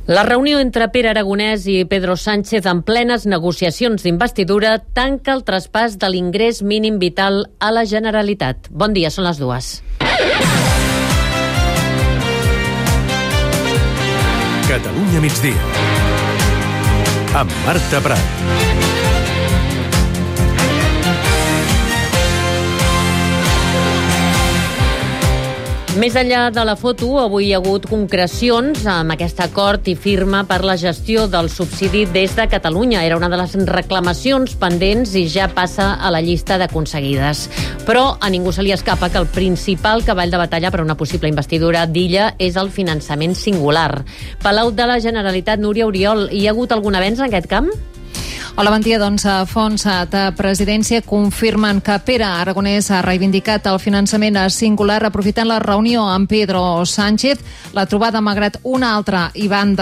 La reunió entre Pere Aragonès i Pedro Sánchez en plenes negociacions d'investidura tanca el traspàs de l'ingrés mínim vital a la Generalitat. Bon dia, són les 2. Catalunya migdia amb Marta Prat. Més enllà de la foto, avui hi ha hagut concrecions amb aquest acord i firma per la gestió del subsidi des de Catalunya. Era una de les reclamacions pendents i ja passa a la llista d'aconseguides. Però a ningú se li escapa que el principal cavall de batalla per a una possible investidura d'Illa és el finançament singular. Palau de la Generalitat, Núria Oriol, hi ha hagut algun avenç en aquest camp? Hola, bon dia. Fons de presidència confirmen que Pere Aragonès ha reivindicat el finançament singular aprofitant la reunió amb Pedro Sánchez. La trobada, malgrat una banda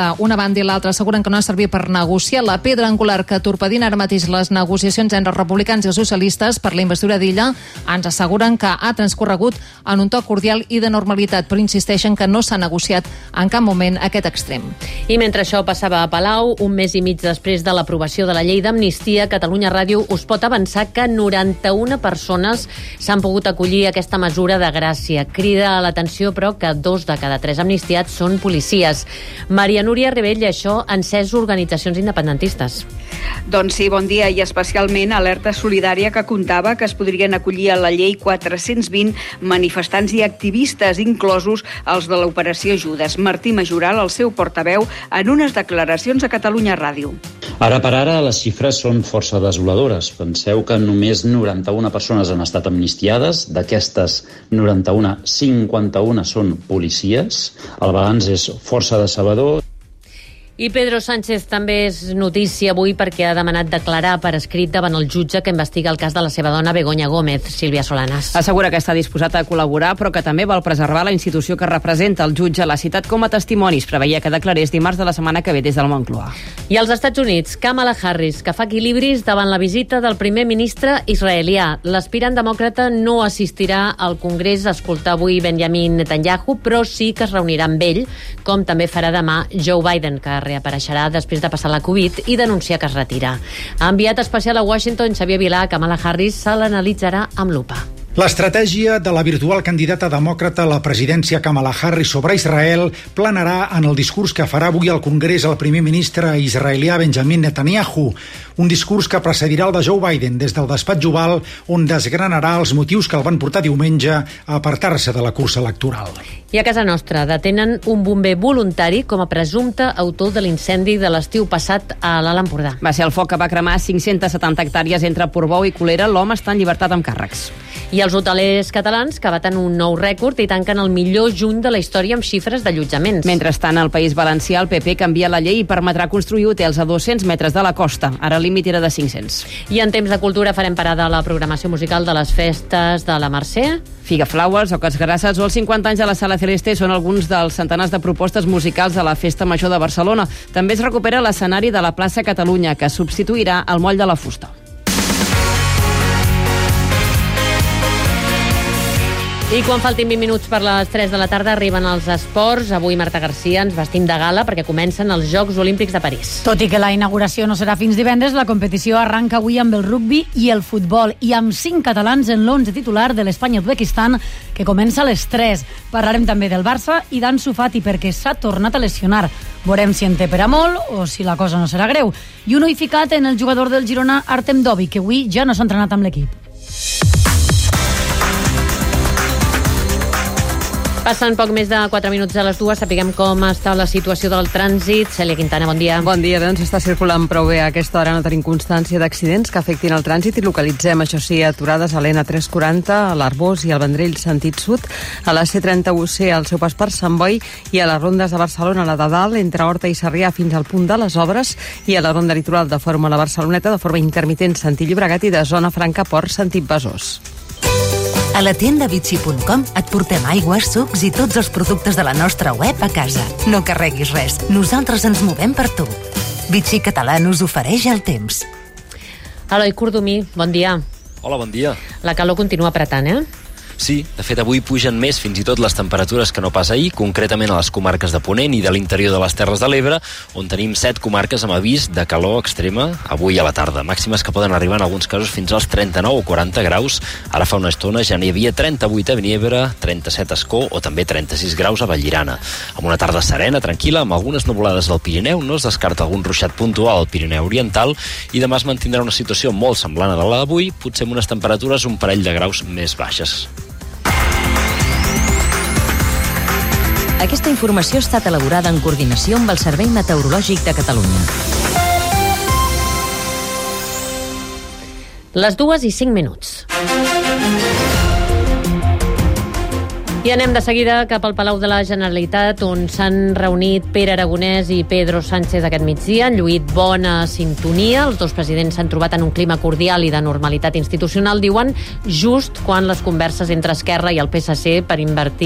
i l'altra asseguren que no ha servit per negociar. La pedra angular que torpedina ara mateix les negociacions entre republicans i els socialistes per la investidura d'Illa ens asseguren que ha transcorregut en un to cordial i de normalitat, però insisteixen que no s'ha negociat en cap moment aquest extrem. I mentre això passava a Palau, un mes i mig després de l'aprovació de la llei d'amnistia, Catalunya Ràdio us pot avançar que 91 persones s'han pogut acollir a aquesta mesura de gràcia. Crida l'atenció, però, que 2 de cada 3 amnistiats són policies. Maria Núria Rebell, això ha encès organitzacions independentistes. Doncs sí, bon dia, i especialment Alerta Solidària, que contava que es podrien acollir a la llei 420 manifestants i activistes, inclosos els de l'Operació Judes. Martí Majoral, el seu portaveu, en unes declaracions a Catalunya Ràdio. Ara per ara les xifres són força desoladores. Penseu que només 91 persones han estat amnistiades. D'aquestes 91, 51 són policies. El balanç és força decebedor. I Pedro Sánchez també és notícia avui perquè ha demanat declarar per escrit davant el jutge que investiga el cas de la seva dona Begoña Gómez. Sílvia Solanas. Assegura que està disposat a col·laborar, però que també vol preservar la institució que representa. El jutge l'ha citat com a testimonis. Preveia que declarés dimarts de la setmana que ve des del Moncloa. I als Estats Units, Kamala Harris, que fa equilibris davant la visita del primer ministre israelià. L'aspirant demòcrata no assistirà al Congrés a escoltar avui Benjamin Netanyahu, però sí que es reunirà amb ell, com també farà demà Joe Biden, que reapareixerà després de passar la Covid i denunciar que es retira. Ha enviat especial a Washington Xavier Vilà. Kamala Harris se l'analitzarà amb lupa. L'estratègia de la virtual candidata demòcrata a la presidència Kamala Harris sobre Israel planarà en el discurs que farà avui al Congrés el primer ministre israelià Benjamin Netanyahu, un discurs que precedirà el de Joe Biden des del despatx Oval, on desgranarà els motius que el van portar diumenge a apartar-se de la cursa electoral. I a casa nostra detenen un bomber voluntari com a presumpte autor de l'incendi de l'estiu passat a l'Alt Empordà. Va ser el foc que va cremar 570 hectàrees entre Portbou i Colera. L'home està en llibertat amb càrrecs. I els hotelers catalans que baten un nou rècord i tanquen el millor juny de la història amb xifres d'allotjaments. Mentrestant, al País Valencià, el PP canvia la llei i permetrà construir hotels a 200 metres de la costa. Ara el límit era de 500. I en temps de cultura farem parada a la programació musical de les festes de la Mercè. Figa Flowers, Oques Grasses o els 50 anys de la Sala Celeste són alguns dels centenars de propostes musicals de la Festa Major de Barcelona. També es recupera l'escenari de la plaça Catalunya, que substituirà el Moll de la Fusta. I quan faltin 20 minuts per les 3 de la tarda arriben els esports. Avui Marta Garcia ens vestim de gala perquè comencen els Jocs Olímpics de París. Tot i que la inauguració no serà fins divendres, la competició arranca avui amb el rugbi i el futbol i amb 5 catalans en l'11 titular de l'Espanya-Uzbekistan, que comença a les 3. Parlarem també del Barça i d'Ansu Fati perquè s'ha tornat a lesionar. Veurem si en té per a molt o si la cosa no serà greu. I un ull ficat en el jugador del Girona, Artem Dovich, que avui ja no s'ha entrenat amb l'equip. Passen poc més de 4 minuts a les 2, sapiguem com està la situació del trànsit. Cèlia Quintana, bon dia. Bon dia, doncs està circulant prou bé a aquesta hora, no tenim constància d'accidents que afectin el trànsit i localitzem, això sí, aturades a l'N340, a l'Arbós i al Vendrell sentit sud, a la C30UC al seu pas per Sant Boi i a les rondes de Barcelona, la de dalt, entre Horta i Sarrià fins al punt de les obres i a la ronda litoral de Fòrum a la Barceloneta de forma intermitent sentit Llobregat i de Zona Franca Port sentit Besòs. A la tienda Vichy.com et portem aigües, sucs i tots els productes de la nostra web a casa. No carreguis res, nosaltres ens movem per tu. Vichy Català us ofereix el temps. Eloi Cordomí, bon dia. Hola, bon dia. La calor continua apretant, eh? Sí, de fet avui pugen més fins i tot les temperatures que no pas ahir, concretament a les comarques de Ponent i de l'interior de les Terres de l'Ebre, on tenim 7 comarques amb avís de calor extrema avui a la tarda. Màximes que poden arribar en alguns casos fins als 39 o 40 graus. Ara fa una estona ja n'hi havia 38 a Vinebre, 37 a Escó o també 36 graus a Vallirana. Amb una tarda serena, tranquil·la, amb algunes nuvolades al Pirineu, no es descarta algun ruixat puntual al Pirineu Oriental i demà es mantindrà una situació molt semblant a la d'avui, potser amb unes temperatures un parell de graus més baixes. Aquesta informació ha estat elaborada en coordinació amb el Servei Meteorològic de Catalunya. Les 2:05. I anem de seguida cap al Palau de la Generalitat, on s'han reunit Pere Aragonès i Pedro Sánchez aquest migdia. Han lluït bona sintonia. Els dos presidents s'han trobat en un clima cordial i de normalitat institucional, diuen, just quan les converses entre Esquerra i el PSC per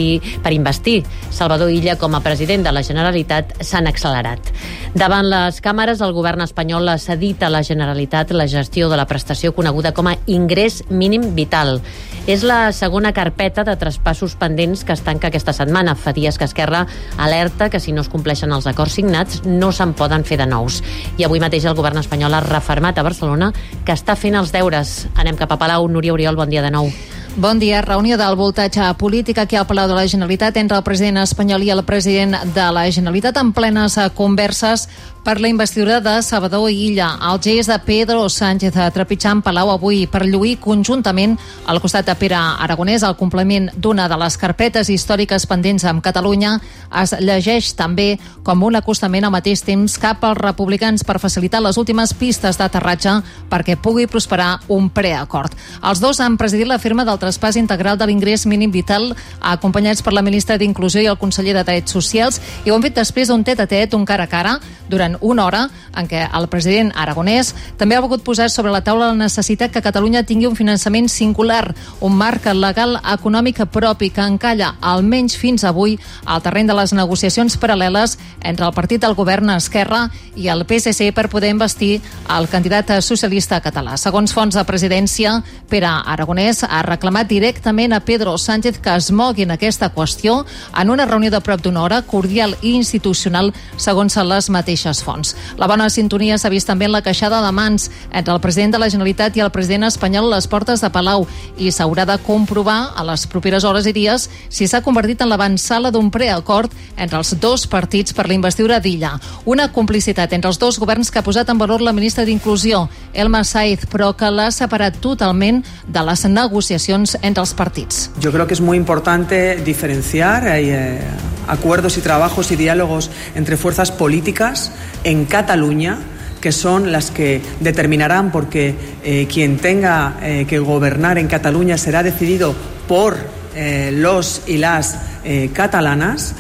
investir Salvador Illa com a president de la Generalitat s'han accelerat. Davant les càmeres, el govern espanyol ha cedit a la Generalitat la gestió de la prestació coneguda com a ingrés mínim vital. És la segona carpeta de traspassos pendents que es tanca aquesta setmana. Fa dies que Esquerra alerta que si no es compleixen els acords signats no se'n poden fer de nous. I avui mateix el govern espanyol ha refermat a Barcelona que està fent els deures. Anem cap a Palau. Núria Oriol, bon dia de nou. Bon dia. Reunió del voltatge polític aquí al Palau de la Generalitat entre el president espanyol i el president de la Generalitat en plenes converses per la investidura de Salvador Illa. El gest de Pedro Sánchez trepitjant Palau avui per lluir conjuntament al costat de Pere Aragonès el compliment d'una de les carpetes històriques pendents amb Catalunya es llegeix també com un acostament al mateix temps cap als republicans per facilitar les últimes pistes d'aterratge perquè pugui prosperar un preacord. Els dos han presidit la firma del traspàs integral de l'ingrés mínim vital acompanyats per la ministra d'Inclusió i el conseller de Drets Socials i ho han fet després d'un tet-a-tet, un cara a cara, durant una hora en què el president Aragonès també ha volgut posar sobre la taula la necessitat que Catalunya tingui un finançament singular, un marc legal econòmic propi que encalla, almenys fins avui, al terreny de les negociacions paral·leles entre el partit del govern Esquerra i el PSC per poder investir el candidat socialista català. Segons fonts de presidència, Pere Aragonès ha reclamat directament a Pedro Sánchez que es mogui en aquesta qüestió en una reunió de prop d'una hora, cordial i institucional, segons les mateixes fonts. La bona sintonia s'ha vist també en la queixada de mans entre el president de la Generalitat i el president espanyol a les portes de Palau i s'haurà de comprovar a les properes hores i dies si s'ha convertit en l'avantsala d'un preacord entre els dos partits per la investidura d'Illa. Una complicitat entre els dos governs que ha posat en valor la ministra d'Inclusió, Elma Saiz, però que l'ha separat totalment de les negociacions entre els partits. Yo creo que es muy importante diferenciar acuerdos y trabajos y diálogos entre fuerzas políticas en Cataluña, que son las que determinarán, porque quien tenga que gobernar en Cataluña será decidido por los y las catalanas.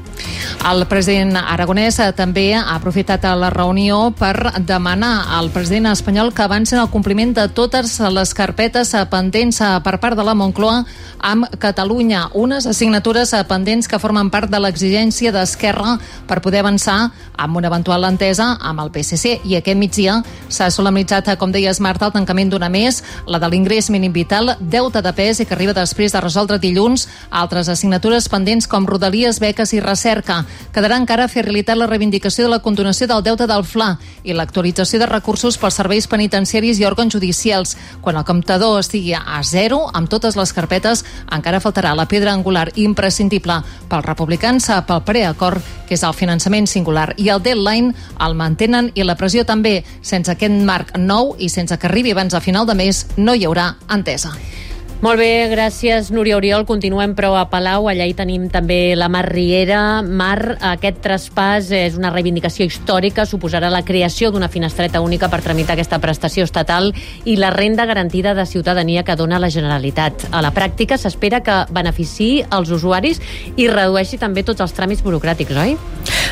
El president Aragonès també ha aprofitat la reunió per demanar al president espanyol que avanci en el compliment de totes les carpetes pendents per part de la Moncloa amb Catalunya, unes assignatures pendents que formen part de l'exigència d'Esquerra per poder avançar amb una eventual entesa amb el PSC. I aquest migdia s'ha solemnitzat, com deies, Marta, el tancament d'una més, la de l'ingrés mínim vital, deute de pes i que arriba després de resoldre dilluns altres assignatures pendents com rodalies, beques i recerca. Quedarà encara a fer realitat la reivindicació de la condonació del deute del FLA i l'actualització de recursos pels serveis penitenciaris i òrgans judicials. Quan el comptador estigui a zero, amb totes les carpetes, encara faltarà la pedra angular imprescindible pels republicans pel preacord, que és el finançament singular. I el deadline el mantenen i la pressió també. Sense aquest marc nou i sense que arribi abans a final de mes, no hi haurà entesa. Molt bé, gràcies, Núria Oriol. Continuem, però, a Palau. Allà hi tenim també la Mar Riera. Mar, aquest traspàs és una reivindicació històrica, suposarà la creació d'una finestreta única per tramitar aquesta prestació estatal i la renda garantida de ciutadania que dona la Generalitat. A la pràctica s'espera que beneficiï els usuaris i redueixi també tots els tràmits burocràtics, oi?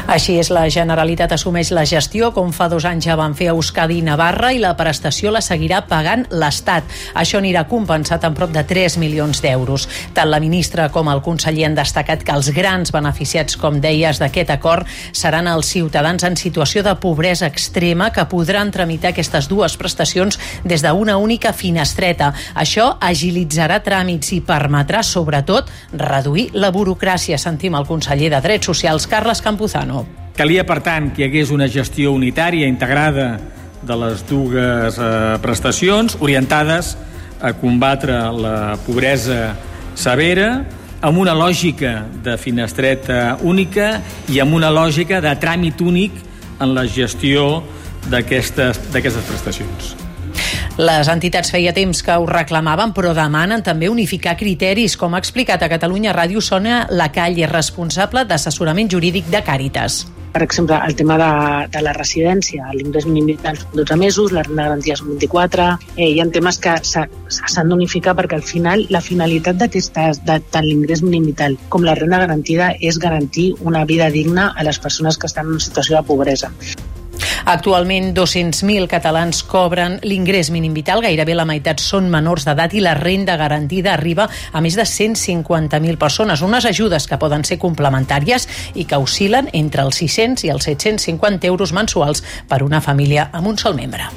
Així és, la Generalitat assumeix la gestió, com fa 2 anys ja van fer a Euskadi i Navarra, i la prestació la seguirà pagant l'Estat. Això anirà compensat amb prop de 3 milions d'euros. Tant la ministra com el conseller han destacat que els grans beneficiats, com deies, d'aquest acord seran els ciutadans en situació de pobresa extrema que podran tramitar aquestes 2 prestacions des d'una única finestreta. Això agilitzarà tràmits i permetrà, sobretot, reduir la burocràcia. Sentim el conseller de Drets Socials, Carles Campuzano. Calia, per tant, que hi hagués una gestió unitària, integrada de les 2 prestacions, orientades a combatre la pobresa severa, amb una lògica de finestreta única i amb una lògica de tràmit únic en la gestió d'aquestes prestacions. Les entitats feia temps que ho reclamaven, però demanen també unificar criteris. Com ha explicat a Catalunya Ràdio, Sònia Lacalle, responsable d'assessorament jurídic de Càritas. Per exemple, el tema de la residència, l'ingrés mínim vital són 12 mesos, la renda garantida són 24, hi ha temes que s'han d'unificar perquè al final la finalitat de tant l'ingrés mínim vital com la renda garantida és garantir una vida digna a les persones que estan en una situació de pobresa. Actualment, 200.000 catalans cobren l'ingrés mínim vital, gairebé la meitat són menors d'edat i la renda garantida arriba a més de 150.000 persones. Unes ajudes que poden ser complementàries i que oscil·len entre els 600 i els 750 euros mensuals per una família amb un sol membre.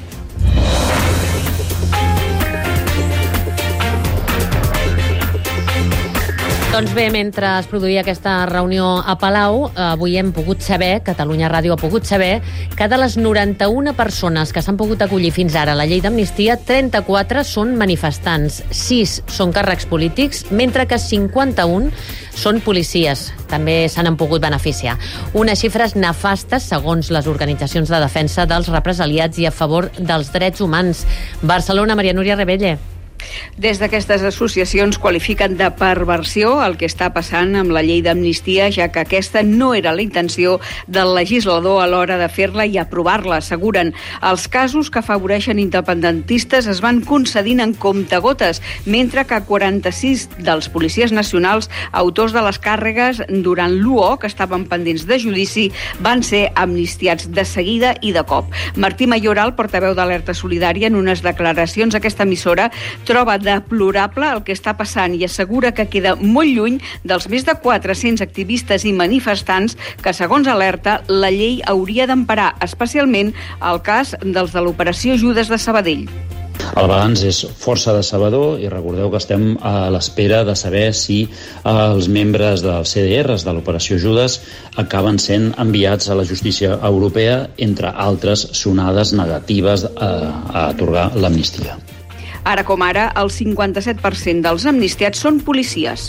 Doncs bé, mentre es produïa aquesta reunió a Palau, avui hem pogut saber, Catalunya Ràdio ha pogut saber, que de les 91 persones que s'han pogut acollir fins ara a la llei d'amnistia, 34 són manifestants, 6 són càrrecs polítics, mentre que 51 són policies. També se n'han pogut beneficiar. Unes xifres nefastes, segons les organitzacions de defensa dels represaliats i a favor dels drets humans. Barcelona, Maria Núria Rebelle. Des d'aquestes associacions qualifiquen de perversió el que està passant amb la llei d'amnistia, ja que aquesta no era la intenció del legislador a l'hora de fer-la i aprovar-la, asseguren. Els casos que afavoreixen independentistes es van concedint en comptagotes, mentre que 46 dels policies nacionals, autors de les càrregues durant l'UO, que estaven pendents de judici, van ser amnistiats de seguida i de cop. Martí Mayoral, portaveu d'Alerta Solidària, en unes declaracions a aquesta emissora, troba deplorable el que està passant i assegura que queda molt lluny dels més de 400 activistes i manifestants que, segons Alerta, la llei hauria d'emparar, especialment el cas dels de l'Operació Judes de Sabadell. El balanç és força decebedor i recordeu que estem a l'espera de saber si els membres dels CDRs de l'Operació Judes acaben sent enviats a la justícia europea, entre altres sonades negatives a atorgar l'amnistia. Ara com ara, el 57% dels amnistiats són policies.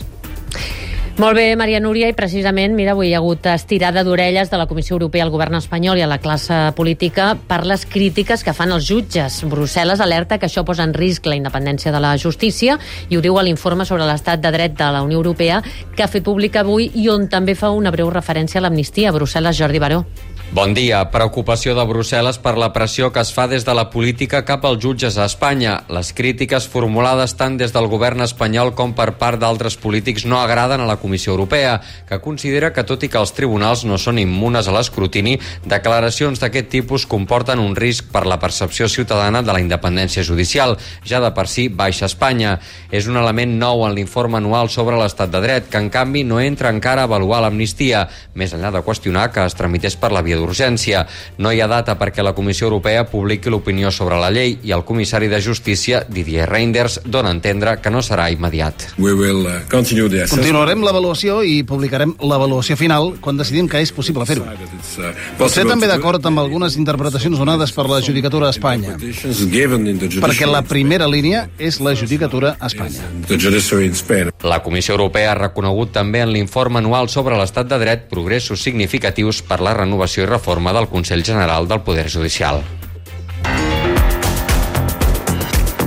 Molt bé, Maria Núria, i precisament, mira, avui hi ha hagut estirada d'orelles de la Comissió Europea al govern espanyol i a la classe política per les crítiques que fan els jutges. Brussel·les alerta que això posa en risc la independència de la justícia i ho diu a l'informe sobre l'estat de dret de la Unió Europea que ha fet públic avui i on també fa una breu referència a l'amnistia. Brussel·les, Jordi Baró. Bon dia. Preocupació de Brussel·les per la pressió que es fa des de la política cap als jutges a Espanya. Les crítiques formulades tant des del govern espanyol com per part d'altres polítics no agraden a la Comissió Europea, que considera que, tot i que els tribunals no són immunes a l'escrutini, declaracions d'aquest tipus comporten un risc per la percepció ciutadana de la independència judicial, ja de per si baixa a Espanya. És un element nou en l'informe anual sobre l'estat de dret, que en canvi no entra encara a avaluar l'amnistia, més enllà de qüestionar que es tramités per la via d'urgència. No hi ha data perquè la Comissió Europea publiqui l'opinió sobre la llei i el comissari de Justícia, Didier Reynders, dona a entendre que no serà immediat. Continuarem l'avaluació i publicarem l'avaluació final quan decidim que és possible fer-ho. Potser també d'acord amb algunes interpretacions donades per la Judicatura a Espanya, perquè la primera línia és la Judicatura a Espanya. La Comissió Europea ha reconegut també en l'informe anual sobre l'estat de dret progressos significatius per la renovació i reforma del Consell General del Poder Judicial.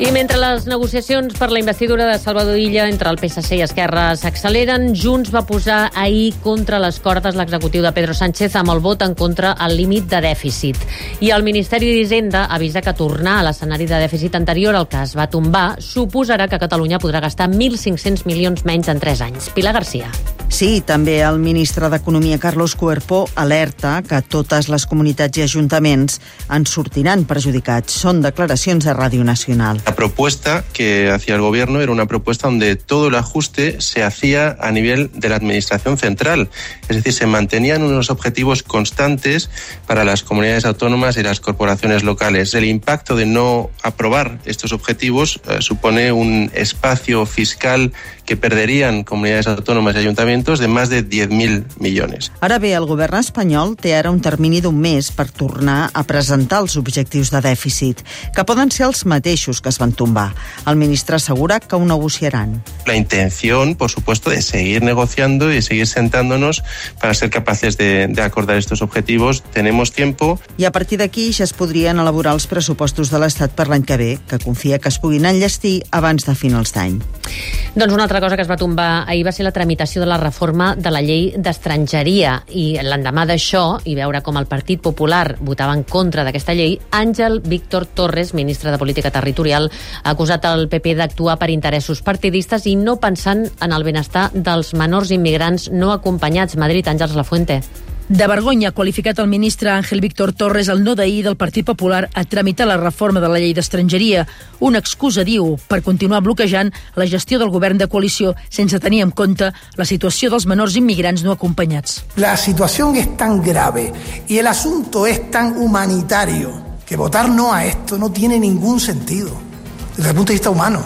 I mentre les negociacions per la investidura de Salvador Illa entre el PSC i Esquerra s'acceleren, Junts va posar ahir contra les cordes l'executiu de Pedro Sánchez amb el vot en contra al límit de dèficit. I el Ministeri d'Hisenda avisa que tornar a l'escenari de dèficit anterior al que es va tombar suposarà que Catalunya podrà gastar 1.500 milions menys en 3 anys. Pilar García. Sí, també el ministre d'Economia, Carlos Cuerpo, alerta que totes les comunitats i ajuntaments en sortiran perjudicats. Són declaracions de Ràdio Nacional. La propuesta que hacía el gobierno era una propuesta donde todo el ajuste se hacía a nivel de la administración central. Es decir, se mantenían unos objetivos constantes para las comunidades autónomas y las corporaciones locales. El impacto de no aprobar estos objetivos supone un espacio fiscal que perderían comunidades autónomas y ayuntamientos de más de 10.000 milions. Ara bé, el govern espanyol té ara un termini d'un mes per tornar a presentar els objectius de dèficit, que poden ser els mateixos que es van tombar. El ministre assegura que ho negociaran. La intención, por supuesto, de seguir negociando y seguir sentándonos para ser capaces de acordar estos objetivos. Tenemos tiempo. I a partir d'aquí ja es podrien elaborar els pressupostos de l'Estat per l'any que ve, que confia que es puguin enllestir abans de finals d'any. Doncs una altra cosa que es va tombar ahir va ser la tramitació de la reforma de la llei d'estrangeria, i l'endemà d'això, i veure com el Partit Popular votava en contra d'aquesta llei, Àngel Víctor Torres, ministre de Política Territorial, ha acusat el PP d'actuar per interessos partidistes i no pensant en el benestar dels menors immigrants no acompanyats. Madrid, Àngels Lafuente. De vergonya ha qualificat el ministre Ángel Víctor Torres el no d'ahir del Partit Popular a tramitar la reforma de la llei d'estrangeria. Una excusa, diu, per continuar bloquejant la gestió del govern de coalició sense tenir en compte la situació dels menors immigrants no acompanyats. La situación es tan grave y el asunto es tan humanitario que votar no a esto no tiene ningún sentido desde el punto de vista humano.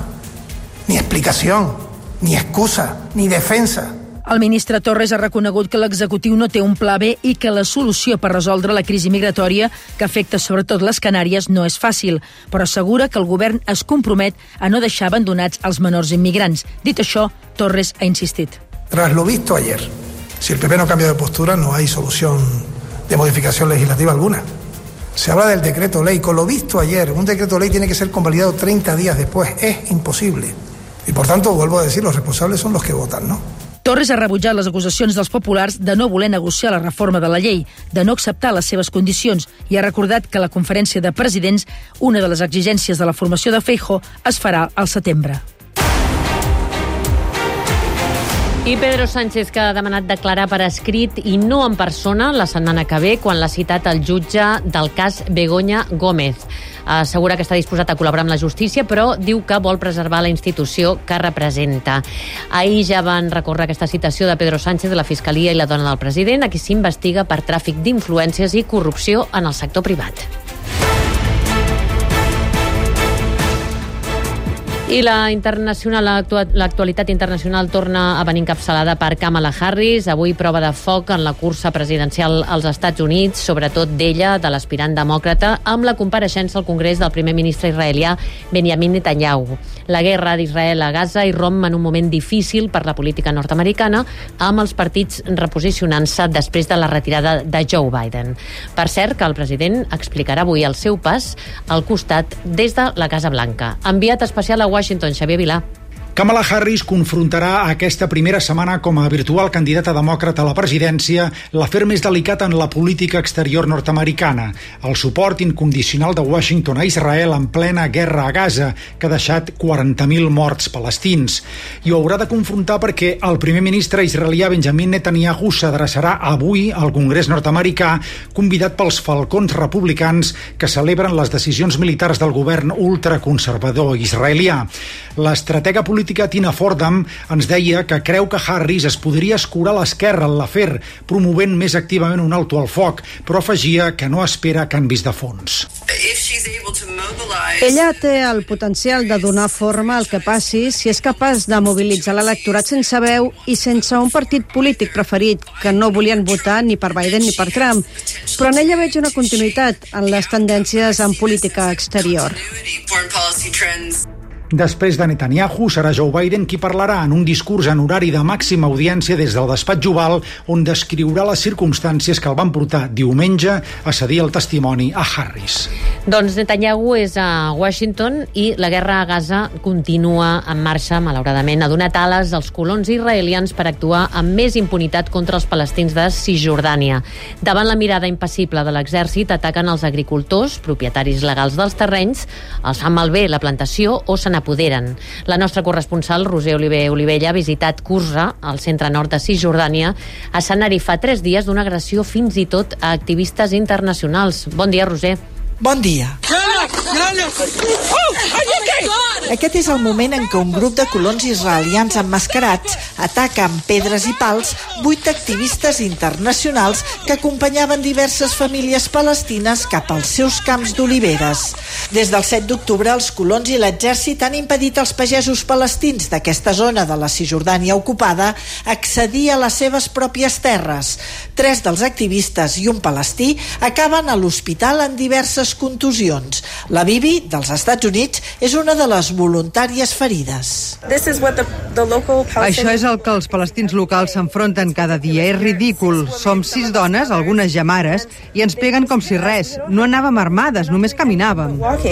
Ni explicación, ni excusa, ni defensa. El ministre Torres ha reconegut que l'executiu no té un pla B i que la solució per resoldre la crisi migratòria que afecta sobretot les Canàries no és fàcil, però assegura que el govern es compromet a no deixar abandonats els menors immigrants. Dit això, Torres ha insistit. Tras lo visto ayer, si el PP no cambia de postura, no hay solución de modificación legislativa alguna. Se habla del decreto ley. Con lo visto ayer, un decreto ley tiene que ser convalidado 30 días después. Es imposible. Y por tanto, vuelvo a decir, los responsables son los que votan, ¿no? Torres ha rebutjat les acusacions dels populars de no voler negociar la reforma de la llei, de no acceptar les seves condicions, i ha recordat que la conferència de presidents, una de les exigències de la formació de Feijóo, es farà al setembre. I Pedro Sánchez, que ha demanat declarar per escrit i no en persona la setmana que ve, quan l'ha citat el jutge del cas Begoña Gómez. Assegura que està disposat a col·laborar amb la justícia, però diu que vol preservar la institució que representa. Ahir ja van recórrer aquesta citació de Pedro Sánchez, de la Fiscalia i la dona del president, a qui s'investiga per tràfic d'influències i corrupció en el sector privat. I l'actualitat internacional torna a venir encapçalada per Kamala Harris. Avui prova de foc en la cursa presidencial als Estats Units, sobretot d'ella, de l'aspirant demòcrata, amb la compareixença al Congrés del primer ministre israelià Benjamin Netanyahu. La guerra d'Israel a Gaza irromp en un moment difícil per la política nord-americana, amb els partits reposicionant-se després de la retirada de Joe Biden. Per cert, que el president explicarà avui el seu pas al costat des de la Casa Blanca. Enviat especial a Washington, Xavier Vilà. Kamala Harris confrontarà aquesta primera setmana com a virtual candidata demòcrata a la presidència l'afer més delicat en la política exterior nord-americana, el suport incondicional de Washington a Israel en plena guerra a Gaza, que ha deixat 40.000 morts palestins. I ho haurà de confrontar perquè el primer ministre israelià Benjamin Netanyahu s'adreçarà avui al Congrés nord-americà, convidat pels falcons republicans que celebren les decisions militars del govern ultraconservador israelià. L'estratega política Tina Fordham ens deia que creu que Harris es podria escurar a l'esquerra en l'afer, promovent més activament un alto al foc, però afegia que no espera canvis de fons. Ella té el potencial de donar forma al que passi si és capaç de mobilitzar l'electorat sense veu i sense un partit polític preferit que no volien votar ni per Biden ni per Trump. Però en ella veig una continuïtat en les tendències en política exterior. Després de Netanyahu, serà Joe Biden qui parlarà en un discurs en horari de màxima audiència des del despatx Oval, on descriurà les circumstàncies que el van portar diumenge a cedir el testimoni a Harris. Doncs Netanyahu és a Washington i la guerra a Gaza continua en marxa, malauradament. Ha donat ales als colons israelians per actuar amb més impunitat contra els palestins de Cisjordània. Davant la mirada impassible de l'exèrcit, ataquen els agricultors, propietaris legals dels terrenys, els fan malbé la plantació o se n'apoderen. La nostra corresponsal, Roser Olivella, ha visitat Qusra, al centre nord de Cisjordània, escenari fa 3 dies d'una agressió fins i tot a activistes internacionals. Bon dia, Roser. Bon dia. Aquest és el moment en què un grup de colons israelians emmascarats ataca amb pedres i pals 8 activistes internacionals que acompanyaven diverses famílies palestines cap als seus camps d'oliveres. Des del 7 d'octubre, els colons i l'exèrcit han impedit als pagesos palestins d'aquesta zona de la Cisjordània ocupada accedir a les seves pròpies terres. 3 dels activistes i un palestí acaben a l'hospital en diverses contusions. La Bibi, dels Estats Units, és una de les voluntàries ferides. Això és el que els palestins locals s'enfronten cada dia. És ridícul. Som 6 dones, algunes ja mares, i ens peguen com si res. No anàvem armades, només caminàvem.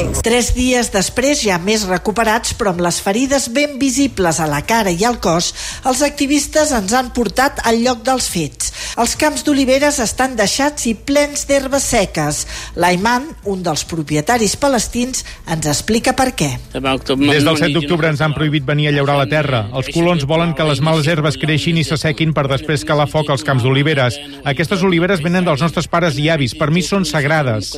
3 dies després, ja més recuperats, però amb les ferides ben visibles a la cara i al cos, els activistes ens han portat al lloc dels fets. Els camps d'oliveres estan deixats i plens d'herbes seques. L'Aiman, un dels propietaris palestins, ens explica per què. Des del 7 d'octubre ens han prohibit venir a llaurar la terra. Els colons volen que les males herbes creixin i s'assequin per després calar foc als camps d'oliveres. Aquestes oliveres venen dels nostres pares i avis. Per mi són sagrades.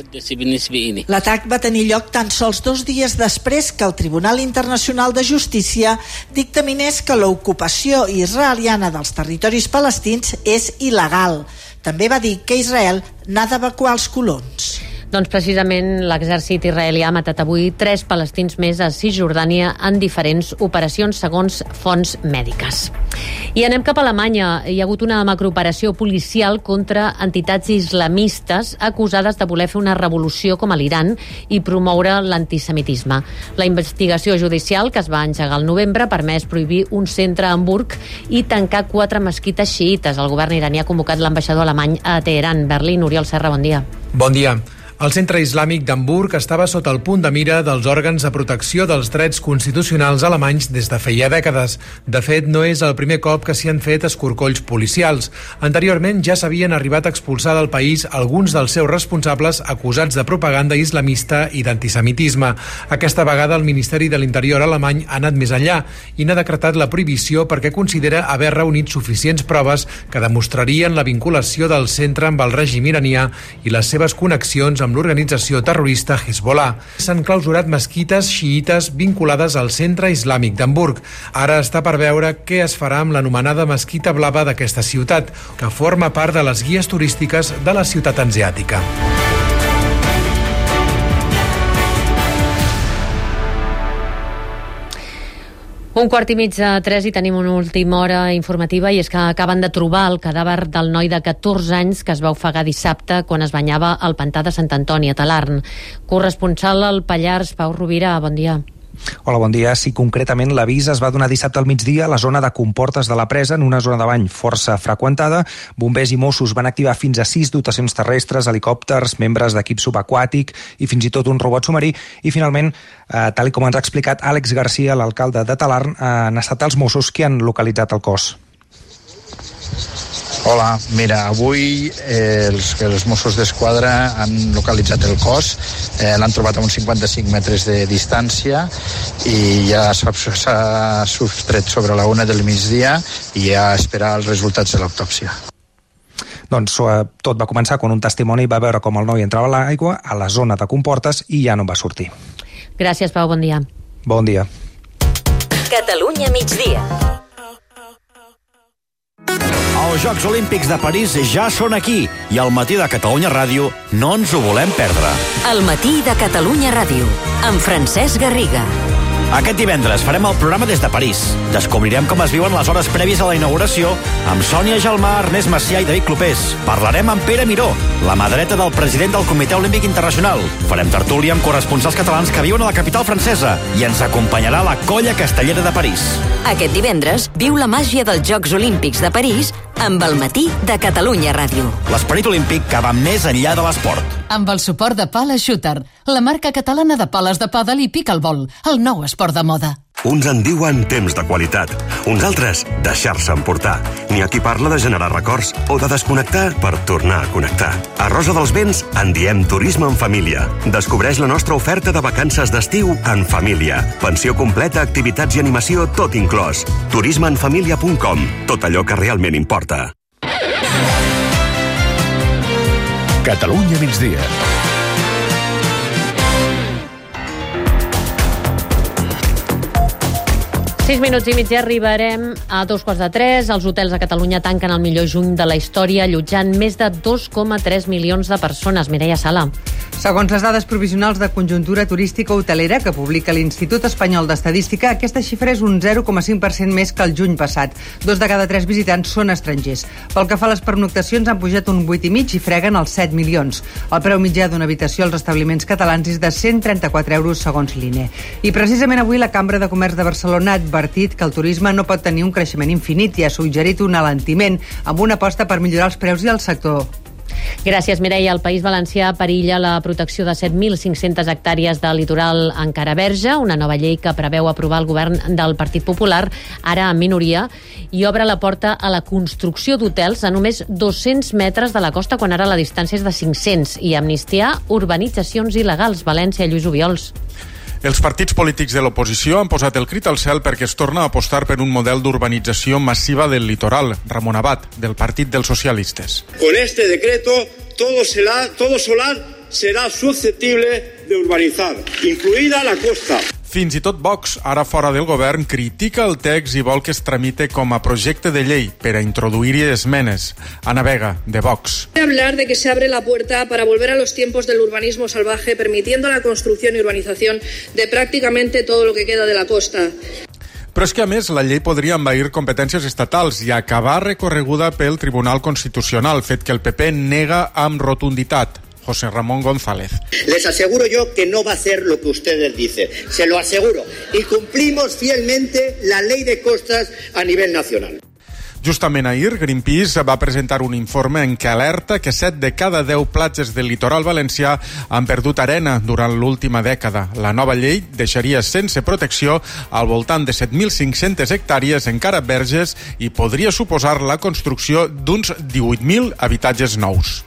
L'atac va tenir lloc tan sols 2 dies després que el Tribunal Internacional de Justícia dictaminés que l'ocupació israeliana dels territoris palestins és il·legal. També va dir que Israel n'ha d'evacuar els colons. Doncs precisament l'exèrcit israelià ha matat avui 3 palestins més a Cisjordània en diferents operacions segons fonts mèdiques. I anem cap a Alemanya. Hi ha hagut una macrooperació policial contra entitats islamistes acusades de voler fer una revolució com a l'Iran i promoure l'antisemitisme. La investigació judicial, que es va engegar al novembre, ha permès prohibir un centre a Hamburg i tancar 4 mesquites xiïtes. El govern iranià ha convocat l'ambaixador alemany a Teheran. Berlín, Oriol Serra, bon dia. Bon dia. El centre islàmic d'Hamburg estava sota el punt de mira dels òrgans de protecció dels drets constitucionals alemanys des de feia dècades. De fet, no és el primer cop que s'hi han fet escorcolls policials. Anteriorment ja s'havien arribat a expulsar del país alguns dels seus responsables acusats de propaganda islamista i d'antisemitisme. Aquesta vegada el Ministeri de l'Interior alemany ha anat més enllà i n'ha decretat la prohibició perquè considera haver reunit suficients proves que demostrarien la vinculació del centre amb el règim iranià i les seves connexions amb l'organització terrorista Hezbollah. S'han clausurat mesquites xiïtes vinculades al centre islàmic d'Hamburg. Ara està per veure què es farà amb l'anomenada mesquita blava d'aquesta ciutat, que forma part de les guies turístiques de la ciutat hanseàtica. Un 2:45 i tenim una última hora informativa, i és que acaben de trobar el cadàver del noi de 14 anys que es va ofegar dissabte quan es banyava al pantà de Sant Antoni, a Talarn. Corresponsal al Pallars, Pau Rovira, bon dia. Hola, bon dia. Sí, concretament l'avís es va donar dissabte al migdia a la zona de Comportes de la Presa, en una zona de bany força freqüentada. Bombers i Mossos van activar fins a 6 dotacions terrestres, helicòpters, membres d'equip subaquàtic i fins i tot un robot submarí. I finalment, tal com ens ha explicat Àlex Garcia, l'alcalde de Talarn, han estat els Mossos que han localitzat el cos. Hola, mira, avui els Mossos d'Esquadra han localitzat el cos, l'han trobat a uns 55 metres de distància i ja s'ha sostret sobre la 1 del migdia i ja esperar els resultats de l'autòpsia. Doncs tot va començar quan un testimoni va veure com el noi entrava a l'aigua a la zona de Comportes i ja no va sortir. Gràcies, Pau, bon dia. Bon dia. Catalunya migdia. Els Jocs Olímpics de París ja són aquí i al Matí de Catalunya Ràdio no ens ho volem perdre. El Matí de Catalunya Ràdio, amb Francesc Garriga. Aquest divendres farem el programa des de París. Descobrirem com es viuen les hores prèvies a la inauguració amb Sònia Gelmà, Ernest Macià i David Clopés. Parlarem amb Pere Miró, la mà dreta del president del Comitè Olímpic Internacional. Farem tertúlia amb corresponsals catalans que viuen a la capital francesa i ens acompanyarà la Colla Castellera de París. Aquest divendres viu la màgia dels Jocs Olímpics de París amb el Matí de Catalunya Ràdio. L'esperit olímpic que va més enllà de l'esport. Amb el suport de Pala Shooter, la marca catalana de pales de pàdel i pickleball, el nou esport de moda. Uns en diuen temps de qualitat, uns altres deixar-se emportar. N'hi ha qui parla de generar records o de desconnectar per tornar a connectar. A Rosa dels Vents en diem turisme en família. Descobreix la nostra oferta de vacances d'estiu en família. Pensió completa, activitats i animació, tot inclòs. turismeenfamilia.com. Tot allò que realment importa. Catalunya migdia. 6 minuts i mig ja arribarem a 2:45. Els hotels a Catalunya tanquen el millor juny de la història, allotjant més de 2,3 milions de persones. Mireia Sala. Segons les dades provisionals de conjuntura turística hotelera que publica l'Institut Espanyol d'Estadística, aquesta xifra és un 0,5% més que el juny passat. 2 de cada 3 visitants són estrangers. Pel que fa a les pernoctacions, han pujat un 8,5 i freguen els 7 milions. El preu mitjà d'una habitació als establiments catalans és de 134 euros segons l'INE. I precisament avui la Cambra de Comerç de Barcelona ha advertit que el turisme no pot tenir un creixement infinit i ha suggerit un alentiment amb una aposta per millorar els preus i el sector. Gràcies, Mireia. El País Valencià perilla la protecció de 7.500 hectàrees de litoral encara verge, una nova llei que preveu aprovar el govern del Partit Popular, ara en minoria, i obre la porta a la construcció d'hotels a només 200 metres de la costa, quan ara la distància és de 500, i amnistiar urbanitzacions il·legals. València, Lluís Obiols. Els partits polítics de l'oposició han posat el crit al cel perquè es torna a apostar per un model d'urbanització massiva del litoral. Ramon Abad, del Partit dels Socialistes. Con este decreto, todo solar será susceptible de urbanizar, incluida la costa. Fins i tot Vox, ara fora del govern, critica el text i vol que es tramite com a projecte de llei per a introduir-hi esmenes. Ana Vega, de Vox. Hablar de que se abre la puerta para volver a los tiempos del urbanismo salvaje, permitiendo la construcción y urbanización de prácticamente todo lo que queda de la costa. Però és que, a més, la llei podria envair competències estatals i acabar recorreguda pel Tribunal Constitucional, fet que el PP nega amb rotunditat. José Ramón González. Les aseguro yo que no va a hacer lo que ustedes dicen, se lo aseguro. Y cumplimos fielmente la ley de costas a nivel nacional. Justament ahir, Greenpeace va presentar un informe en què alerta que 7 de cada 10 platges del litoral valencià han perdut arena durant l'última dècada. La nova llei deixaria sense protecció al voltant de 7.500 hectàrees encara verges i podria suposar la construcció d'uns 18.000 habitatges nous.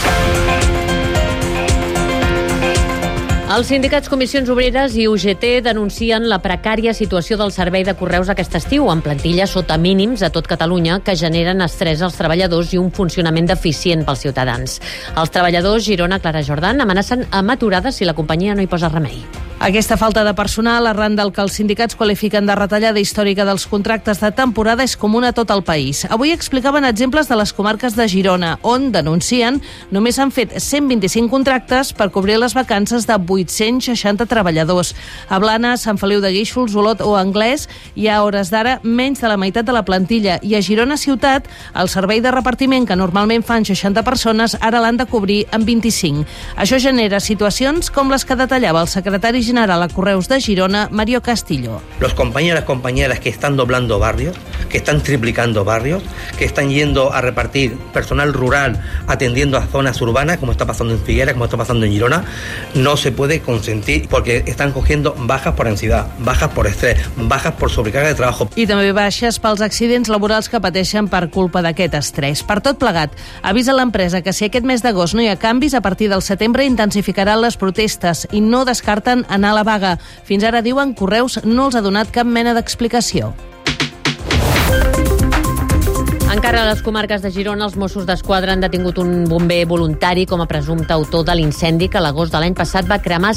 Els sindicats Comissions Obreres i UGT denuncien la precària situació del servei de correus aquest estiu, amb plantilles sota mínims a tot Catalunya que generen estrès als treballadors i un funcionament deficient pels ciutadans. Els treballadors Girona, Clara Jordan, amenacen amb aturades si la companyia no hi posa remei. Aquesta falta de personal, arran del que els sindicats qualifiquen de retallada històrica dels contractes de temporada, és comuna a tot el país. Avui explicaven exemples de les comarques de Girona, on, denuncien, només han fet 125 contractes per cobrir les vacances de 860 treballadors. A Blanes, Sant Feliu de Guíxols, Olot o Anglès hi ha, a hores d'ara, menys de la meitat de la plantilla, i a Girona ciutat el servei de repartiment, que normalment fan 60 persones, ara l'han de cobrir amb 25. Això genera situacions com les que detallava el secretari general a Correus de Girona, Mario Castillo. Los compañeros y compañeras que están doblando barrios, que están triplicando barrios, que están yendo a repartir personal rural atendiendo a zonas urbanas, como está pasando en Figueras, como está pasando en Girona, no se puede consentir porque están cogiendo bajas por ansiedad, bajas por estrès, bajas por sobrecarga de trabajo. I també baixes pels accidents laborals que pateixen per culpa d'aquest estrès. Per tot plegat, avisa l'empresa que si aquest mes d'agost no hi ha canvis, a partir del setembre intensificaran les protestes i no descarten anar a la vaga. Fins ara, diuen, Correus no els ha donat cap mena d'explicació. Encara a les comarques de Girona, els Mossos d'Esquadra han detingut un bomber voluntari com a presumpte autor de l'incendi que a l'agost de l'any passat va cremar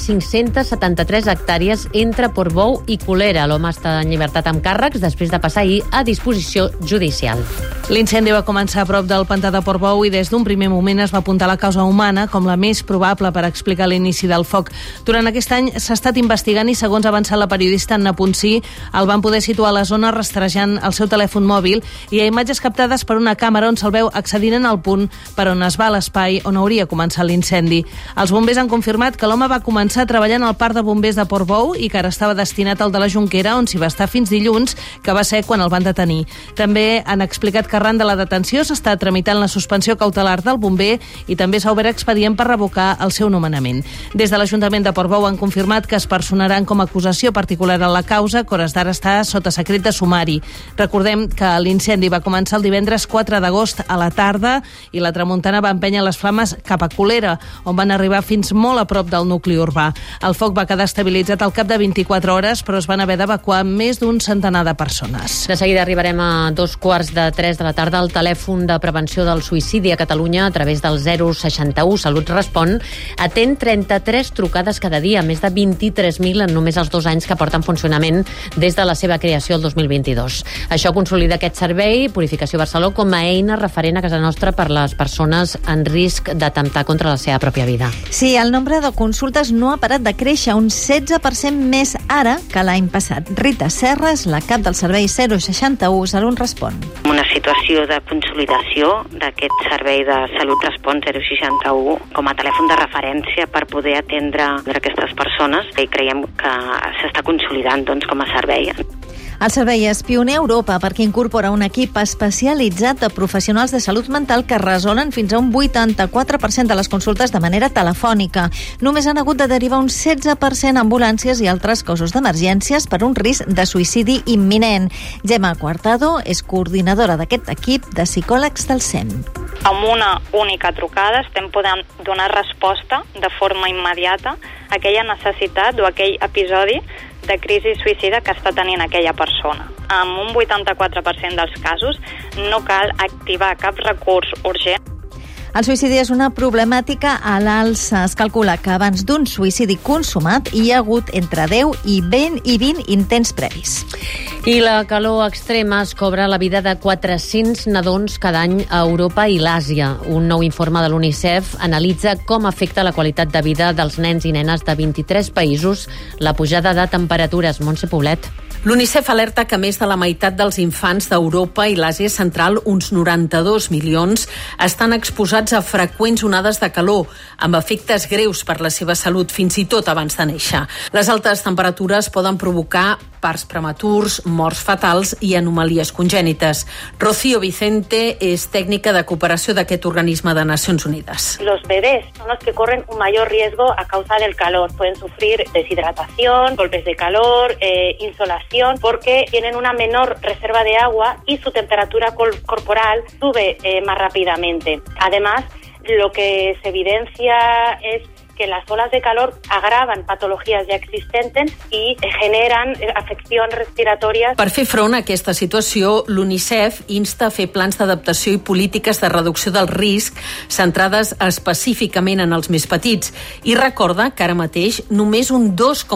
573 hectàrees entre Portbou i Colera. L'home està en llibertat amb càrrecs després de passar ahir a disposició judicial. L'incendi va començar a prop del pantà de Portbou i des d'un primer moment es va apuntar la causa humana com la més probable per explicar l'inici del foc. Durant aquest any s'ha estat investigant i, segons ha avançat la periodista Anna Ponsí, el van poder situar a la zona rastrejant el seu telèfon mòbil i a imatges captades per una càmera on se'l veu accedint al punt per on es va l'espai on hauria començat l'incendi. Els bombers han confirmat que l'home va començar treballant al parc de bombers de Portbou i que ara estava destinat al de la Jonquera, on s'hi va estar fins dilluns, que va ser quan el van detenir. També han explicat que arran de la detenció s'està tramitant la suspensió cautelar del bomber i també s'ha obert expedient per revocar el seu nomenament. Des de l'Ajuntament de Portbou han confirmat que es personaran com a acusació particular a la causa, que hores d'ara està sota secret de sumari. Recordem que l'incendi va començar el divendres 4 d'agost a la tarda i la tramuntana va empènyer les flames cap a Colera, on van arribar fins molt a prop del nucli urbà. El foc va quedar estabilitzat al cap de 24 hores, però es van haver d'evacuar més d'un centenar de persones. De seguida arribarem a 2:45 de la tarda al telèfon de prevenció del suïcidi a Catalunya a través del 061 Salut Respon. Atén 33 trucades cada dia, més de 23.000 en només els 2 anys que porta en funcionament des de la seva creació el 2022. Això consolida aquest servei, Purificació Barceló, com a eina referent a casa nostra per les persones en risc d'atemptar contra la seva pròpia vida. Sí, el nombre de consultes no ha parat de créixer, un 16% més ara que l'any passat. Rita Serra és la cap del servei 061 Salut Respon. Una situació de consolidació d'aquest servei de Salut Respon 061 com a telèfon de referència per poder atendre aquestes persones i creiem que s'està consolidant com a servei. El servei és pioner a Europa perquè incorpora un equip especialitzat de professionals de salut mental que resolen fins a un 84% de les consultes de manera telefònica. Només han hagut de derivar un 16% a ambulàncies i altres cossos d'emergències per un risc de suïcidi imminent. Gemma Cuartado és coordinadora d'aquest equip de psicòlegs del SEM. Amb una única trucada estem podent donar resposta de forma immediata a aquella necessitat o aquell episodi de crisi suïcida que està tenint aquella persona. En un 84% dels casos no cal activar cap recurs urgent. El suïcidi és una problemàtica a l'alça. Es calcula que abans d'un suïcidi consumat hi ha hagut entre 10 i 20 intents previs. I la calor extrema es cobra la vida de 400 nadons cada any a Europa i l'Àsia. Un nou informe de l'UNICEF analitza com afecta la qualitat de vida dels nens i nenes de 23 països la pujada de temperatures. Montse Poblet. L'UNICEF alerta que més de la meitat dels infants d'Europa i l'Àsia Central, uns 92 milions, estan exposats a freqüents onades de calor, amb efectes greus per la seva salut, fins i tot abans de néixer. Les altes temperatures poden provocar parts prematurs, morts fatals i anomalies congènites. Rocío Vicente és tècnica de cooperació d'aquest organisme de Nacions Unidas. Los bebés son los que corren un mayor riesgo a causa del calor. Pueden sufrir deshidratación, golpes de calor, insolación, porque tienen una menor reserva de agua y su temperatura corporal sube más rápidamente. Además, lo que se evidencia es que las olas de calor agravan patologías ya existentes i generen afeccions respiratòries. Per fer front a aquesta situació, l'UNICEF insta a fer plans d'adaptació i polítiques de reducció del risc centrades específicament en els més petits i recorda que ara mateix només un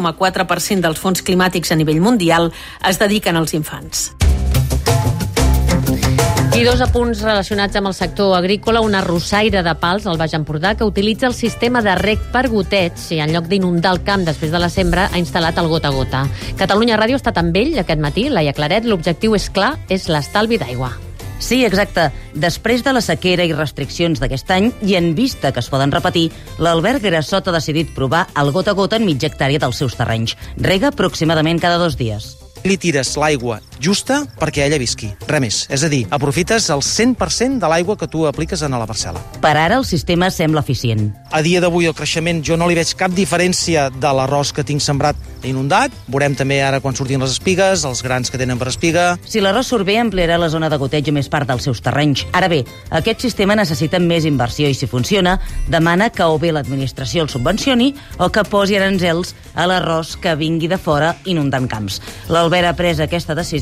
2,4% dels fons climàtics a nivell mundial es dediquen als infants. I 2 apunts relacionats amb el sector agrícola. Una arrossaire de Pals, al Baix Empordà, que utilitza el sistema de reg per goteig i en lloc d'inundar el camp després de la sembra ha instal·lat el gota a gota. Catalunya Ràdio ha estat amb ell aquest matí. Laia Claret, l'objectiu és clar, és l'estalvi d'aigua. Sí, exacte. Després de la sequera i restriccions d'aquest any i en vista que es poden repetir, l'Albert Grassot ha decidit provar el gota a gota en mitja hectàrea dels seus terrenys. Rega aproximadament cada 2 dies. Li tires l'aigua justa perquè ella visqui, res més. És a dir, aprofites el 100% de l'aigua que tu apliques a la parcel·la. Per ara el sistema sembla eficient. A dia d'avui el creixement jo no li veig cap diferència de l'arròs que tinc sembrat inundat. Veurem també ara quan surtin les espigues, els grans que tenen per espiga. Si l'arròs surt bé, ampliarà la zona de goteig a més part dels seus terrenys. Ara bé, aquest sistema necessita més inversió i si funciona, demana que o bé l'administració el subvencioni o que posi aranzels a l'arròs que vingui de fora inundant camps. L'Albert ha pres aquesta decisió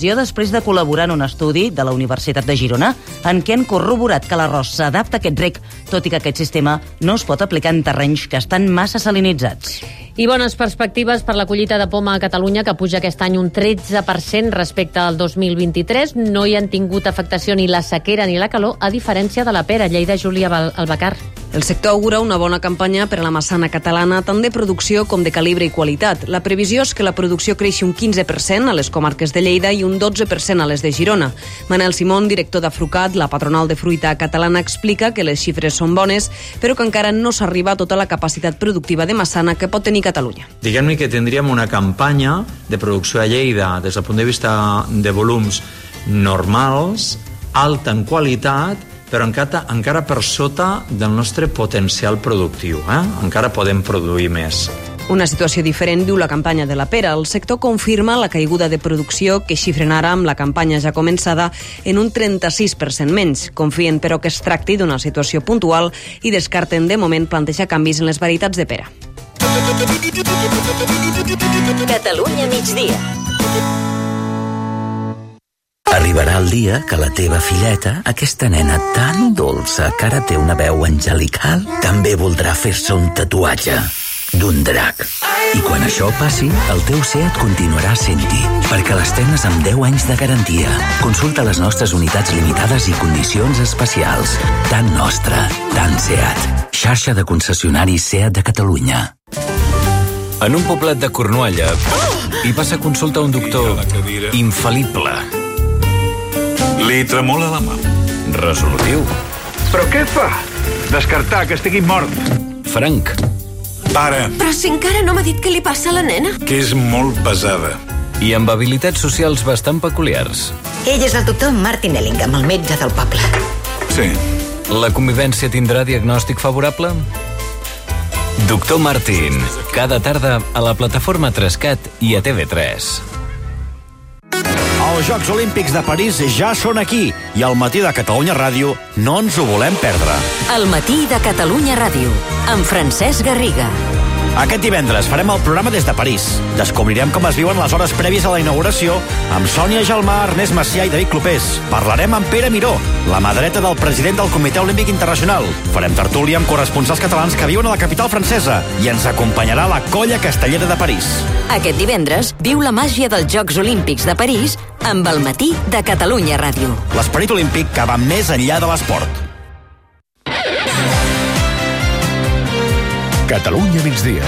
decisió després de col·laborar en un estudi de la Universitat de Girona en què han corroborat que l'arròs s'adapta a aquest reg, tot i que aquest sistema no es pot aplicar en terrenys que estan massa salinitzats. I bones perspectives per la collita de poma a Catalunya, que puja aquest any un 13% respecte al 2023. No hi han tingut afectació ni la sequera ni la calor, a diferència de la pera. Lleida, Júlia Albacar. El sector augura una bona campanya per a la massana catalana, tant de producció com de calibre i qualitat. La previsió és que la producció creixi un 15% a les comarques de Lleida i un 12% a les de Girona. Manel Simón, director d'Afrucat, la patronal de fruita catalana, explica que les xifres són bones, però que encara no s'arriba a tota la capacitat productiva de massana que pot tenir Catalunya. Diguem-ne que tindríem una campanya de producció a Lleida des del punt de vista de volums normals, alta en qualitat, però encara per sota del nostre potencial productiu. Encara podem produir més. Una situació diferent diu la campanya de la pera. El sector confirma la caiguda de producció que xifren ara amb la campanya ja començada en un 36% menys. Confien, però, que es tracti d'una situació puntual i descarten de moment plantejar canvis en les varietats de pera. Catalunya migdia. Arribarà el dia que la teva filleta, aquesta nena tan dolça que ara té una veu angelical, també voldrà fer-se un tatuatge d'un drac. I quan això passi, el teu SEAT continuarà sent-hi, perquè l'estrenes amb 10 anys de garantia. Consulta les nostres unitats limitades i condicions especials. Tan nostra, tan SEAT. Xarxa de concessionaris SEAT de Catalunya. En un poblet de Cornualla hi vas a consultar un doctor infal·lible. Li tremola la mà. Resolutiu. Però què fa? Descartar que estigui mort. Franc. Para. Però si encara no m'ha dit què li passa a la nena. Que és molt pesada. I amb habilitats socials bastant peculiars. Ell és el doctor Martin Ellingham, el metge del poble. Sí. La convivència tindrà diagnòstic favorable? Doctor Martín, cada tarda a la plataforma 3CAT i a TV3. Els Jocs Olímpics de París ja són aquí i al Matí de Catalunya Ràdio no ens ho volem perdre. El Matí de Catalunya Ràdio, amb Francesc Garriga. Aquest divendres farem el programa des de París. Descobrirem com es viuen les hores prèvies a la inauguració amb Sònia Gelmà, Ernest Macià i David Clopés. Parlarem amb Pere Miró, la mà dreta del president del Comitè Olímpic Internacional. Farem tertúlia amb corresponsals catalans que viuen a la capital francesa i ens acompanyarà la Colla Castellera de París. Aquest divendres viu la màgia dels Jocs Olímpics de París amb el Matí de Catalunya Ràdio. L'esperit olímpic que va més enllà de l'esport. Catalunya migdia.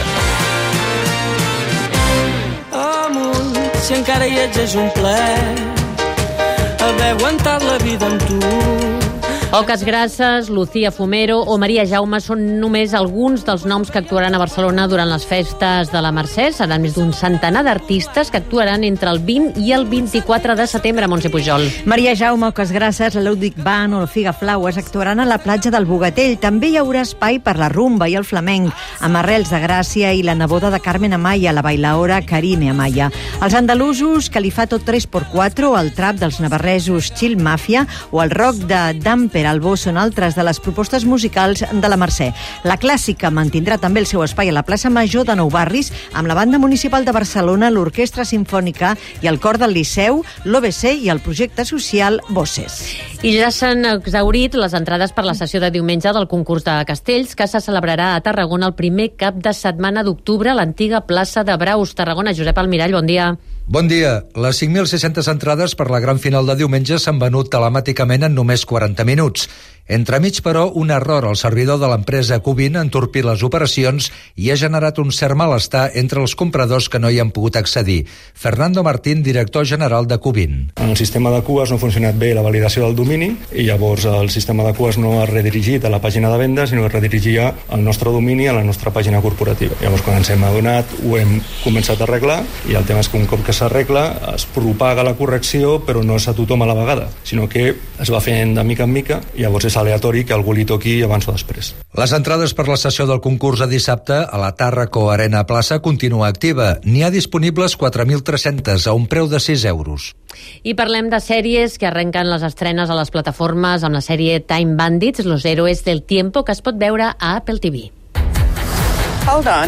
Amunt, si encara hi ets és un plaer haver aguantat la vida amb tu. Oques Grasses, Lucía Fumero o Maria Jaume són només alguns dels noms que actuaran a Barcelona durant les festes de la Mercè. Seran més d'un centenar d'artistes que actuaran entre el 20 i el 24 de setembre, Montse Pujol. Maria Jaume, Oques Grasses, la Ludwig Band o el Figa Flowers actuaran a la platja del Bogatell. També hi haurà espai per la rumba i el flamenc, amb Arrels de Gràcia i la neboda de Carmen Amaya, la bailaora Karime Amaya. Els andalusos, Califato 3x4, o el trap dels navarresos Chill Mafia o el rock de Damper Albó són altres de les propostes musicals de la Mercè. La clàssica mantindrà també el seu espai a la plaça Major de Nou Barris amb la Banda Municipal de Barcelona, l'Orquestra Simfònica i el Cor del Liceu, l'OBC i el projecte social Voces. I ja s'han exhaurit les entrades per la sessió de diumenge del concurs de castells que se celebrarà a Tarragona el primer cap de setmana d'octubre a l'antiga plaça de Braus. Tarragona, Josep Almirall, bon dia. Bon dia. Les 5.600 entrades per la gran final de diumenge s'han venut telemàticament en només 40 minuts. Entremig, però, un error al servidor de l'empresa Cubin ha entorpit les operacions i ha generat un cert malestar entre els compradors que no hi han pogut accedir. Fernando Martín, director general de Cubin. En el sistema de cues no ha funcionat bé la validació del domini i llavors el sistema de cues no ha redirigit a la pàgina de vendes, sinó que redirigia al nostre domini a la nostra pàgina corporativa. Llavors, quan ens hem adonat, ho hem començat a arreglar i el tema és que un cop que s'arregla es propaga la correcció, però no és a tothom a la vegada, sinó que es va fent de mica en mica i llavors és aleatori que algú li toqui abans o després. Les entrades per la sessió del concurs de dissabte a la Tàrraco Arena Plaça continua activa. N'hi ha disponibles 4.300 a un preu de 6 euros. I parlem de sèries que arrenquen les estrenes a les plataformes amb la sèrie Time Bandits, Los Héroes del Tiempo, que es pot veure a Apple TV. Hold on.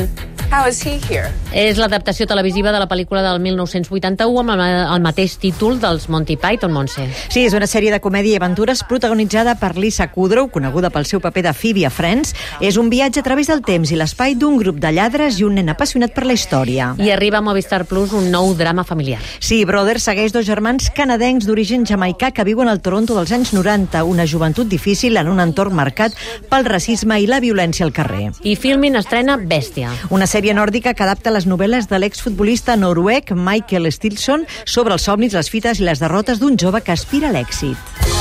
How is he here? És l'adaptació televisiva de la pel·lícula del 1981 amb el mateix títol dels Monty Python, Montse. Sí, és una sèrie de comèdia i aventures protagonitzada per Lisa Kudrow, coneguda pel seu paper de Phoebe a Friends. És un viatge a través del temps i l'espai d'un grup de lladres i un nen apassionat per la història. I arriba a Movistar Plus un nou drama familiar. Sí, Brothers segueix dos germans canadencs d'origen jamaicà que viuen al Toronto dels anys 90, una joventut difícil en un entorn marcat pel racisme i la violència al carrer. I Filmin estrena Bèstia. Una sèrie nòrdica que adapta les novel·les de l'exfutbolista noruec Michael Stilson sobre els somnis, les fites i les derrotes d'un jove que aspira a l'èxit.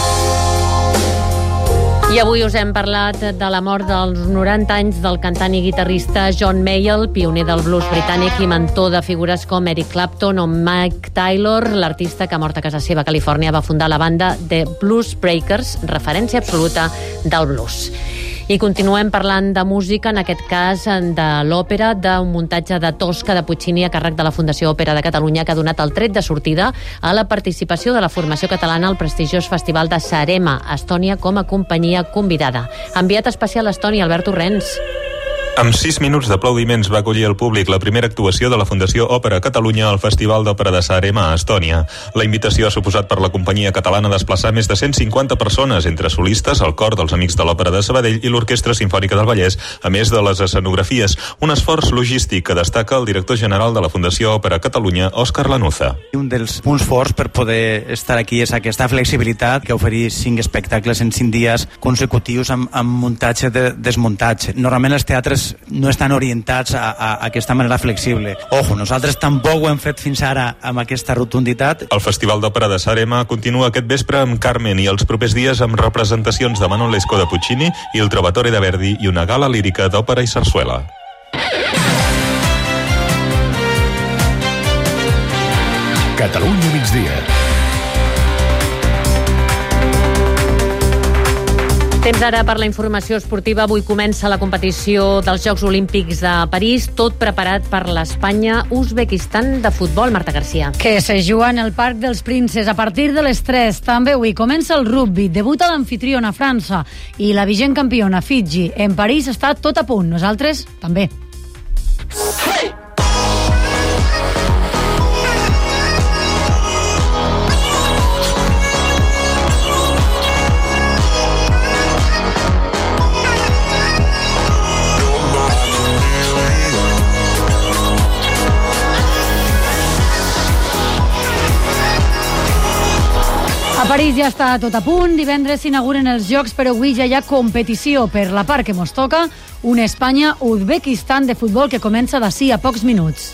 I avui us hem parlat de la mort dels 90 anys del cantant i guitarrista John Mayall, pioner del blues britànic i mentor de figures com Eric Clapton o Mike Taylor. L'artista que, mort a casa seva a Califòrnia, va fundar la banda The Blues Breakers, referència absoluta del blues. I continuem parlant de música, en aquest cas de l'òpera, d'un muntatge de Tosca de Puccini a càrrec de la Fundació Òpera de Catalunya, que ha donat el tret de sortida a la participació de la formació catalana al prestigiós Festival de Sarema, a Estònia, com a companyia convidada. Enviat especial a Estònia, Albert Torrents. Amb 6 minuts d'aplaudiments va acollir el públic la primera actuació de la Fundació Òpera Catalunya al Festival d'Òpera de Sarema a Estònia. La invitació ha suposat per la companyia catalana desplaçar més de 150 persones, entre solistes, el cor dels Amics de l'Òpera de Sabadell i l'Orquestra Simfònica del Vallès, a més de les escenografies. Un esforç logístic que destaca el director general de la Fundació Òpera Catalunya, Òscar Lanuza. Un dels punts forts per poder estar aquí és aquesta flexibilitat que oferir 5 espectacles en 5 dies consecutius amb muntatge de desmuntatge. Normalment els teatres no estan orientats a aquesta manera flexible. Ojo, nosaltres tampoc ho hem fet fins ara amb aquesta rotunditat. El Festival d'Òpera de Sarema continua aquest vespre amb Carmen i els propers dies amb representacions de Manon Lescaut de Puccini i el Trovatore de Verdi i una gala lírica d'òpera i sarsuela. Catalunya migdia. Temps ara per la informació esportiva. Avui comença la competició dels Jocs Olímpics de París, tot preparat per l'Espanya-Uzbekistan de futbol. Marta Garcia. Que se juga en el Parc dels Princes a partir de les 3. També avui comença el rugby. Debuta l'anfitriona França i la vigent campiona Fiji. En París està tot a punt. Nosaltres també. A París ja està tot a punt. Divendres s'inauguren els Jocs, però avui ja hi ha competició per la part que mos toca, un Espanya-Uzbekistan de futbol que comença d'ací a pocs minuts.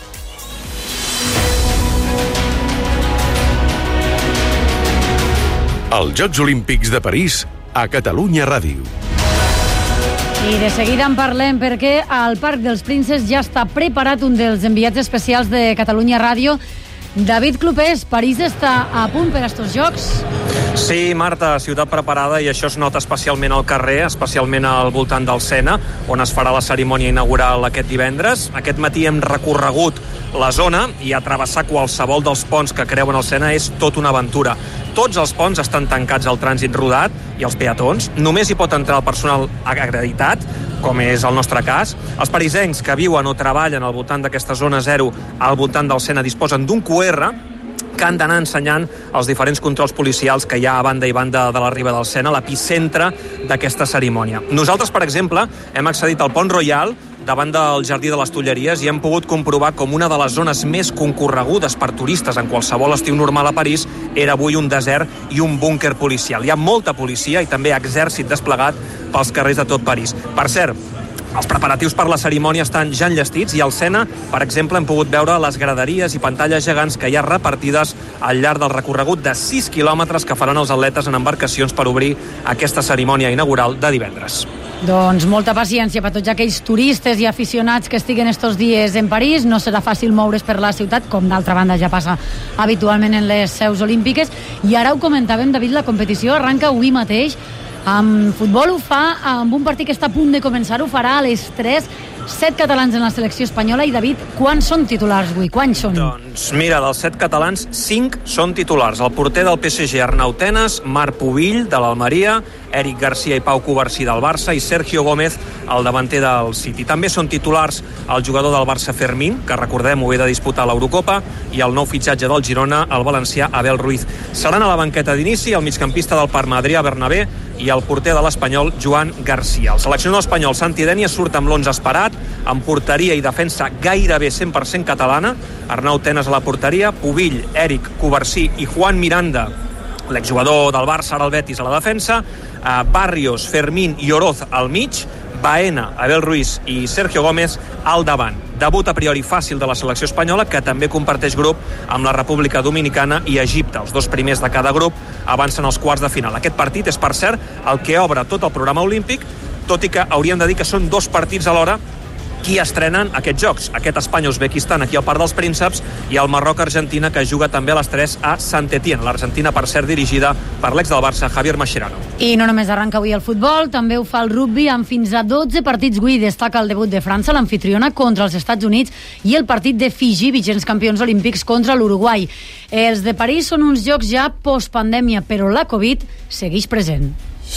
Els Jocs Olímpics de París a Catalunya Ràdio. I de seguida en parlem perquè al Parc dels Princes ja està preparat un dels enviats especials de Catalunya Ràdio, David Clopés. París està a punt per a estos jocs? Sí, Marta, ciutat preparada, i això es nota especialment al carrer, especialment al voltant del Sena, on es farà la cerimònia inaugural aquest divendres. Aquest matí hem recorregut la zona i a travessar qualsevol dels ponts que creuen el Sena és tot una aventura. Tots els ponts estan tancats al trànsit rodat i als peatons. Només hi pot entrar el personal acreditat, com és el nostre cas. Els parisencs que viuen o treballen al voltant d'aquesta zona zero, al voltant del Sena, disposen d'un QR que han d'anar ensenyant els diferents controls policials que hi ha a banda i banda de la riba del Sena, l'epicentre d'aquesta cerimònia. Nosaltres, per exemple, hem accedit al Pont Royal, davant del Jardí de les Tulleries, i hem pogut comprovar com una de les zones més concorregudes per turistes en qualsevol estiu normal a París era avui un desert i un búnquer policial. Hi ha molta policia i també exèrcit desplegat pels carrers de tot París. Per cert, els preparatius per la cerimònia estan ja enllestits i al Sena, per exemple, hem pogut veure les graderies i pantalles gegants que hi ha repartides al llarg del recorregut de 6 quilòmetres que faran els atletes en embarcacions per obrir aquesta cerimònia inaugural de divendres. Doncs molta paciència per tots aquells turistes i aficionats que estiguen estos dies en París. No serà fàcil moure's per la ciutat, com d'altra banda ja passa habitualment en les seus olímpiques. I ara ho comentàvem, David, la competició arranca avui mateix En futbol ho fa amb un partit que està a punt de començar, ho farà a les 3. 7 catalans en la selecció espanyola. I David, quants són titulars avui? Quants són? Doncs mira, dels 7 catalans, 5 són titulars. El porter del PSG, Arnau Tenas, Marc Pubill, de l'Almeria, Eric Garcia i Pau Covarsí del Barça i Sergio Gómez, el davanter del City. També són titulars el jugador del Barça, Fermín, que recordem ho ve de disputar l'Eurocopa, i el nou fitxatge del Girona, el valencià Abel Ruiz. Seran a la banqueta d'inici el migcampista del Parma, Adrià Bernabé, i el porter de l'Espanyol, Joan Garcia. El seleccionador espanyol, Santi Denia, surt amb l'11 esperat, amb porteria i defensa gairebé 100% catalana. Arnau Tenas a la porteria, Pubill, Eric Covarsí i Juan Miranda, l'exjugador del Barça, ara el Betis, a la defensa, Barrios, Fermín i Oroz al mig, Baena, Abel Ruiz i Sergio Gómez al davant. Debut a priori fàcil de la selecció espanyola, que també comparteix grup amb la República Dominicana i Egipte. Els 2 primers de cada grup avancen als quarts de final. Aquest partit és, per cert, el que obre tot el programa olímpic, tot i que hauríem de dir que són 2 partits alhora qui estrenen aquests jocs. Aquest Espanya-Uzbekistan aquí al Parc dels Prínceps i el Marroc-Argentina, que juga també a les 3 a Saint-Étienne. L'Argentina, per cert, dirigida per l'ex del Barça, Javier Mascherano. I no només arranca avui el futbol, també ho fa el rugby amb fins a 12 partits avui. Destaca el debut de França, l'anfitriona, contra els Estats Units, i el partit de Fiji, vigents campions olímpics, contra l'Uruguai. Els de París són uns jocs ja postpandèmia, però la Covid segueix present.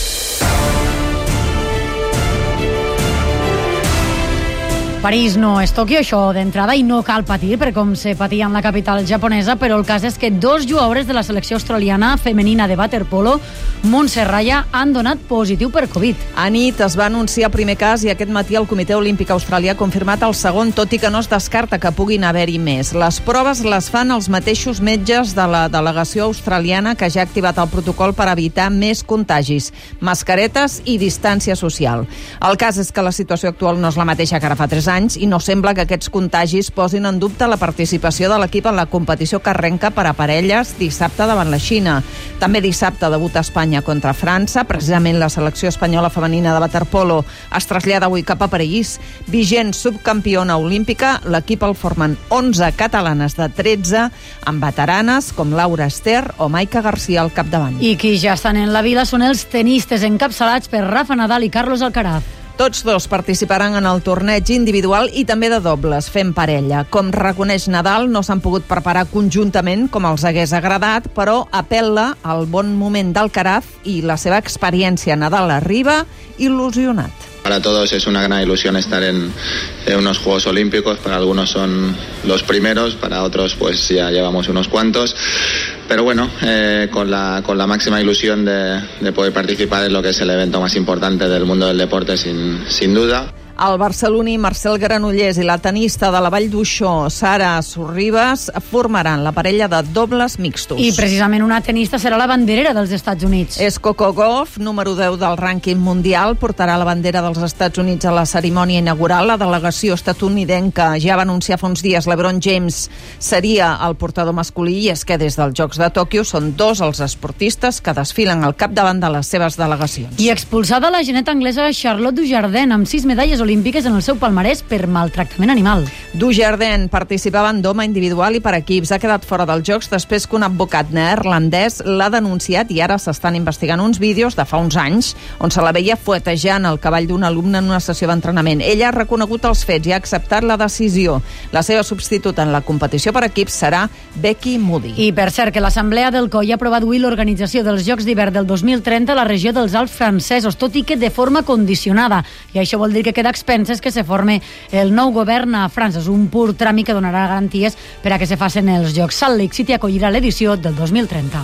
París no és Tòquio, això d'entrada, i no cal patir, perquè com se patia en la capital japonesa, però el cas és que 2 jugadores de la selecció australiana femenina de waterpolo, Montse Raya, han donat positiu per Covid. A nit es va anunciar el primer cas i aquest matí el Comitè Olímpic Australià ha confirmat el segon, tot i que no es descarta que puguin haver-hi més. Les proves les fan els mateixos metges de la delegació australiana, que ja ha activat el protocol per evitar més contagis, mascaretes i distància social. El cas és que la situació actual no és la mateixa que ara fa 3 anys i no sembla que aquests contagis posin en dubte la participació de l'equip en la competició que arrenca per a parelles dissabte davant la Xina. També dissabte debuta Espanya contra França. Precisament la selecció espanyola femenina de waterpolo es trasllada avui cap a París. Vigent subcampiona olímpica, l'equip el formen 11 catalanes de 13, amb veteranes com Laura Ester o Maica Garcia al capdavant. I qui ja estan en la vila són els tenistes encapçalats per Rafa Nadal i Carlos Alcaraz. Tots 2 participaran en el torneig individual i també de dobles, fent parella. Com reconeix Nadal, no s'han pogut preparar conjuntament com els hagués agradat, però apel·la al bon moment d'Alcaraz i la seva experiència. Nadal arriba il·lusionat. Para todos es una gran ilusión estar en unos Juegos Olímpicos. Para algunos son los primeros, para otros pues ya llevamos unos cuantos. Pero bueno, con la máxima ilusión de poder participar en lo que es el evento más importante del mundo del deporte, sin duda. El barceloní Marcel Granollers i la tenista de la Vall d'Uixó, Sara Sorribas, formaran la parella de dobles mixtos. I precisament una tenista serà la banderera dels Estats Units. És Coco Gauff, número 10 del rànquing mundial, portarà la bandera dels Estats Units a la cerimònia inaugural. La delegació estatunidenca ja va anunciar fa uns dies LeBron James seria el portador masculí, i és que des dels Jocs de Tòquio són 2 els esportistes que desfilen al capdavant de les seves delegacions. I expulsada la geneta anglesa Charlotte Dujardin amb 6 medalles olímpiques en el seu palmarès per maltractament animal. Dujardin participava en doma individual i per equips. Ha quedat fora dels Jocs després que un advocat neerlandès l'ha denunciat i ara s'estan investigant uns vídeos de fa uns anys on se la veia fuetejant el cavall d'un alumne en una sessió d'entrenament. Ella ha reconegut els fets i ha acceptat la decisió. La seva substituta en la competició per equips serà Becky Moody. I per cert que l'Assemblea del COI ha aprovat avui l'organització dels Jocs d'hivern del 2030 a la regió dels Alps francesos, tot i que de forma condicionada. I això vol dir que queda expenses que se forme el nou govern a França. És un pur tràmit que donarà garanties per a que se facin els Jocs. Salt Lake City acollirà l'edició del 2030.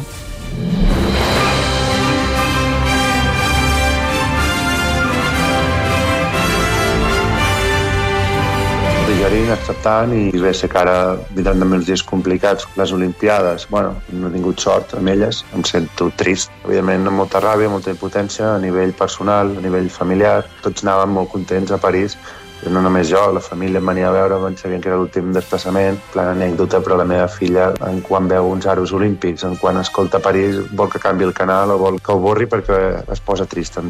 Digerir, acceptant, i bé, sé que ara vindran també uns dies complicats. Les Olimpiades, bueno, no he tingut sort amb elles, em sento trist. Evidentment, amb molta ràbia, molta impotència a nivell personal, a nivell familiar. Tots anàvem molt contents a París, no només jo, la família em venia a veure, sabien que era l'últim desplaçament, plan anècdota, però la meva filla, en quan veu uns aros olímpics, en quan escolta París, vol que canvi el canal o vol que ho borri perquè es posa trist, em diu.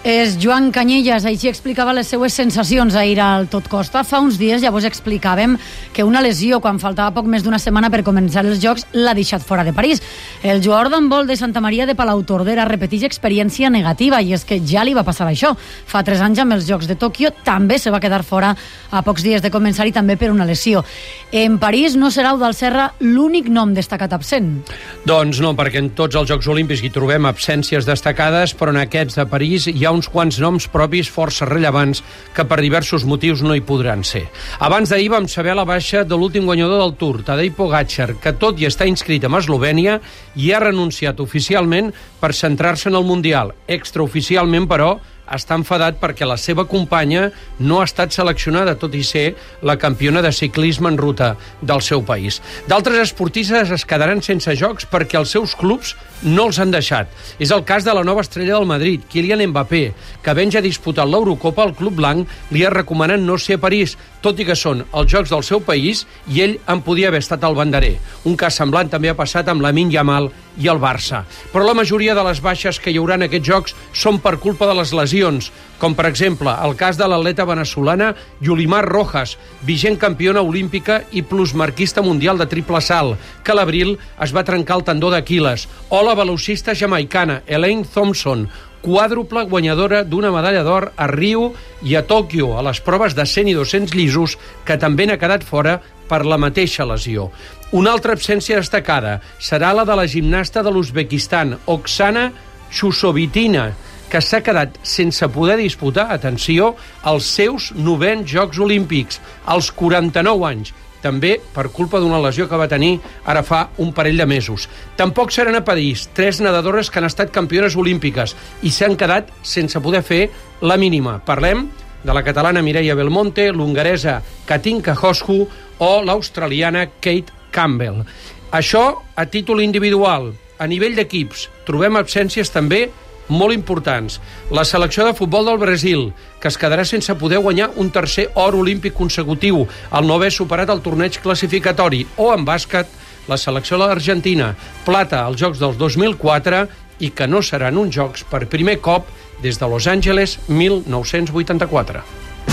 És Joan Canyelles, així explicava les seues sensacions ahir al Tot Costa. Fa uns dies ja vos explicàvem que una lesió, quan faltava poc més d'una setmana per començar els Jocs, l'ha deixat fora de París. El jugador d'handbol de Santa Maria de Palautordera repeteix experiència negativa, i és que ja li va passar això. Fa 3 anys amb els Jocs de Tòquio també se va quedar fora a pocs dies de començar, i també per una lesió. En París no serà Eudald Serra l'únic nom destacat absent. Doncs no, perquè en tots els Jocs Olímpics hi trobem absències destacades, però en aquests de París hi ha uns quants noms propis força rellevants que per diversos motius no hi podran ser. Abans d'ahir vam saber la baixa de l'últim guanyador del Tour, Tadej Pogačar, que tot i estar inscrit amb Eslovènia, hi ha renunciat oficialment per centrar-se en el Mundial. Extraoficialment, però, està enfadat perquè la seva companya no ha estat seleccionada, tot i ser la campiona de ciclisme en ruta del seu país. D'altres esportistes es quedaran sense jocs perquè els seus clubs no els han deixat. És el cas de la nova estrella del Madrid, Kylian Mbappé, que havent ja disputat l'Eurocopa, el club blanc li ha recomanat no ser a París, tot i que són els jocs del seu país i ell en podia haver estat el banderer. Un cas semblant també ha passat amb Lamine Yamal i el Barça. Però la majoria de les baixes que hi haurà en aquests jocs són per culpa de les lesions, com per exemple el cas de l'atleta venezolana Yulimar Rojas, vigent campiona olímpica i plusmarquista mundial de triple salt, que a l'abril es va trencar el tendó d'Aquil·les, o la velocista jamaicana Elaine Thompson, quàdruple guanyadora d'una medalla d'or a Rio i a Tòquio, a les proves de 100 i 200 llisos, que també n'ha quedat fora per la mateixa lesió. Una altra absència destacada serà la de la gimnasta de l'Uzbekistan, Oksana Chusovitina, que s'ha quedat sense poder disputar, atenció, els seus 9ens Jocs Olímpics, als 49 anys, també per culpa d'una lesió que va tenir ara fa un parell de mesos. Tampoc seran a París 3 nedadores que han estat campiones olímpiques i s'han quedat sense poder fer la mínima. Parlem de la catalana Mireia Belmonte, l'hongaresa Katinka Hoxha o l'australiana Kate Campbell. Això a títol individual. A nivell d'equips trobem absències també molt importants. La selecció de futbol del Brasil, que es quedarà sense poder guanyar un tercer or olímpic consecutiu al no haver superat el torneig classificatori, o en bàsquet, la selecció de l'Argentina, plata als Jocs del 2004 i que no seran uns Jocs per primer cop des de Los Angeles 1984.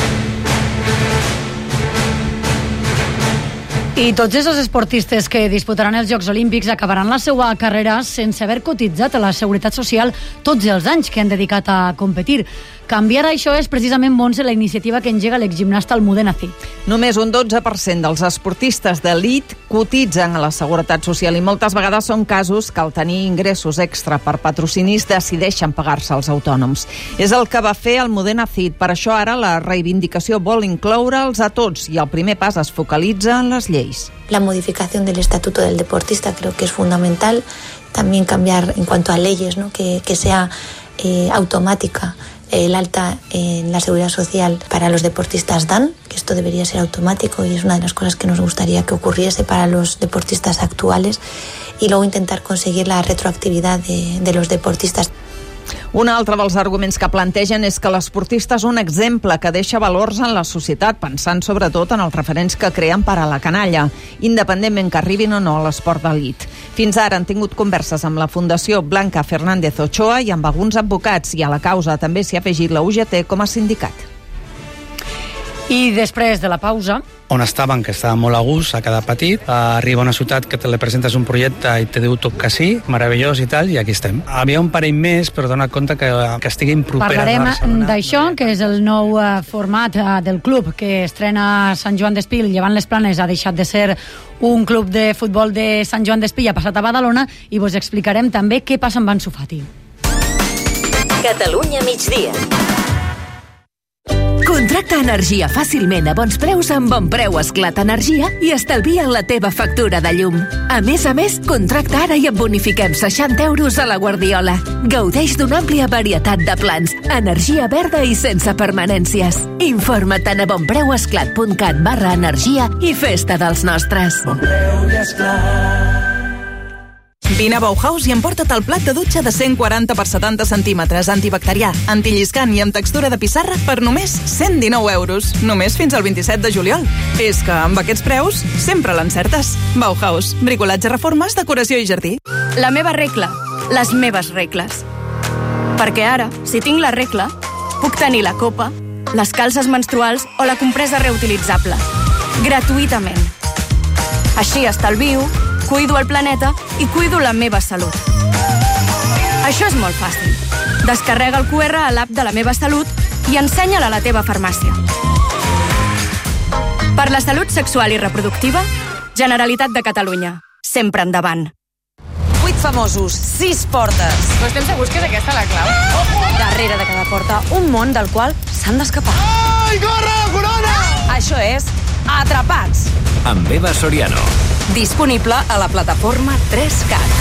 I tots aquests esportistes que disputaran els Jocs Olímpics acabaran la seva carrera sense haver cotitzat a la Seguretat Social tots els anys que han dedicat a competir. Canviar això és precisament, Montse, la iniciativa que engega l'exgimnasta Almudena Cid. Només un 12% dels esportistes d'elit cotitzen a la Seguretat Social i moltes vegades són casos que al tenir ingressos extra per patrocinis decideixen pagar-se als autònoms. És el que va fer Almudena Cid. Per això ara la reivindicació vol incloure'ls a tots i el primer pas es focalitza en les lleis. La modificación del estatuto del deportista creo que es fundamental. También cambiar en cuanto a leyes, ¿no? que sea automática el alta en la seguridad social para los deportistas DAN, que esto debería ser automático y es una de las cosas que nos gustaría que ocurriese para los deportistas actuales, y luego intentar conseguir la retroactividad de los deportistas. Un altre dels arguments que plantegen és que l'esportista és un exemple que deixa valors en la societat, pensant sobretot en els referents que creen per a la canalla, independentment que arribin o no a l'esport d'elit. Fins ara han tingut converses amb la Fundació Blanca Fernández Ochoa i amb alguns advocats, i a la causa també s'hi ha afegit la UGT com a sindicat. I després de la pausa, on estaven, que estava molt a gust, a cada petit, arriba a una ciutat que te li presentes un projecte i te diu tot que sí, meravellós i tal, i aquí estem. Havia un parell més, però dona compte que estiguin properes a Barcelona. Parlarem d'això, que és el nou format del club que estrena Sant Joan d'Espí. Llevant les Planes ha deixat de ser un club de futbol de Sant Joan d'Espí, ha passat a Badalona, i vos explicarem també què passa amb Ansu Fati. Catalunya migdia. Contracta energia fàcilment a bons preus amb Bonpreu Esclat Energia i estalvia la teva factura de llum. A més, contracta ara i et bonifiquem 60 euros a la Guardiola. Gaudeix d'una àmplia varietat de plans, energia verda i sense permanències. Informa't a bonpreuesclat.cat/energia i festa dels nostres. Bonpreu i Esclat. Vine a Bauhaus i emporta't el plat de dutxa de 140 per 70 centímetres, antibacterià, antilliscant i amb textura de pissarra per només 119 euros. Només fins al 27 de juliol. És que amb aquests preus sempre l'encertes. Bauhaus. Bricolatge, reformes, decoració i jardí. La meva regla. Les meves regles. Perquè ara, si tinc la regla, puc tenir la copa, les calces menstruals o la compresa reutilitzable. Gratuïtament. Així estalvio, cuido el planeta i cuido la meva salut. Això és molt fàcil. Descarrega el QR a l'app de la meva salut i ensenya-la a la teva farmàcia. Per la salut sexual i reproductiva, Generalitat de Catalunya. Sempre endavant. 8 famosos, 6 portes. No estem segurs que és aquesta la clau? Darrere de cada porta, un món del qual s'han d'escapar. Ai, corre, corona! Això és Atrapats. Amb Eva Soriano. Disponible a la plataforma 3CAT.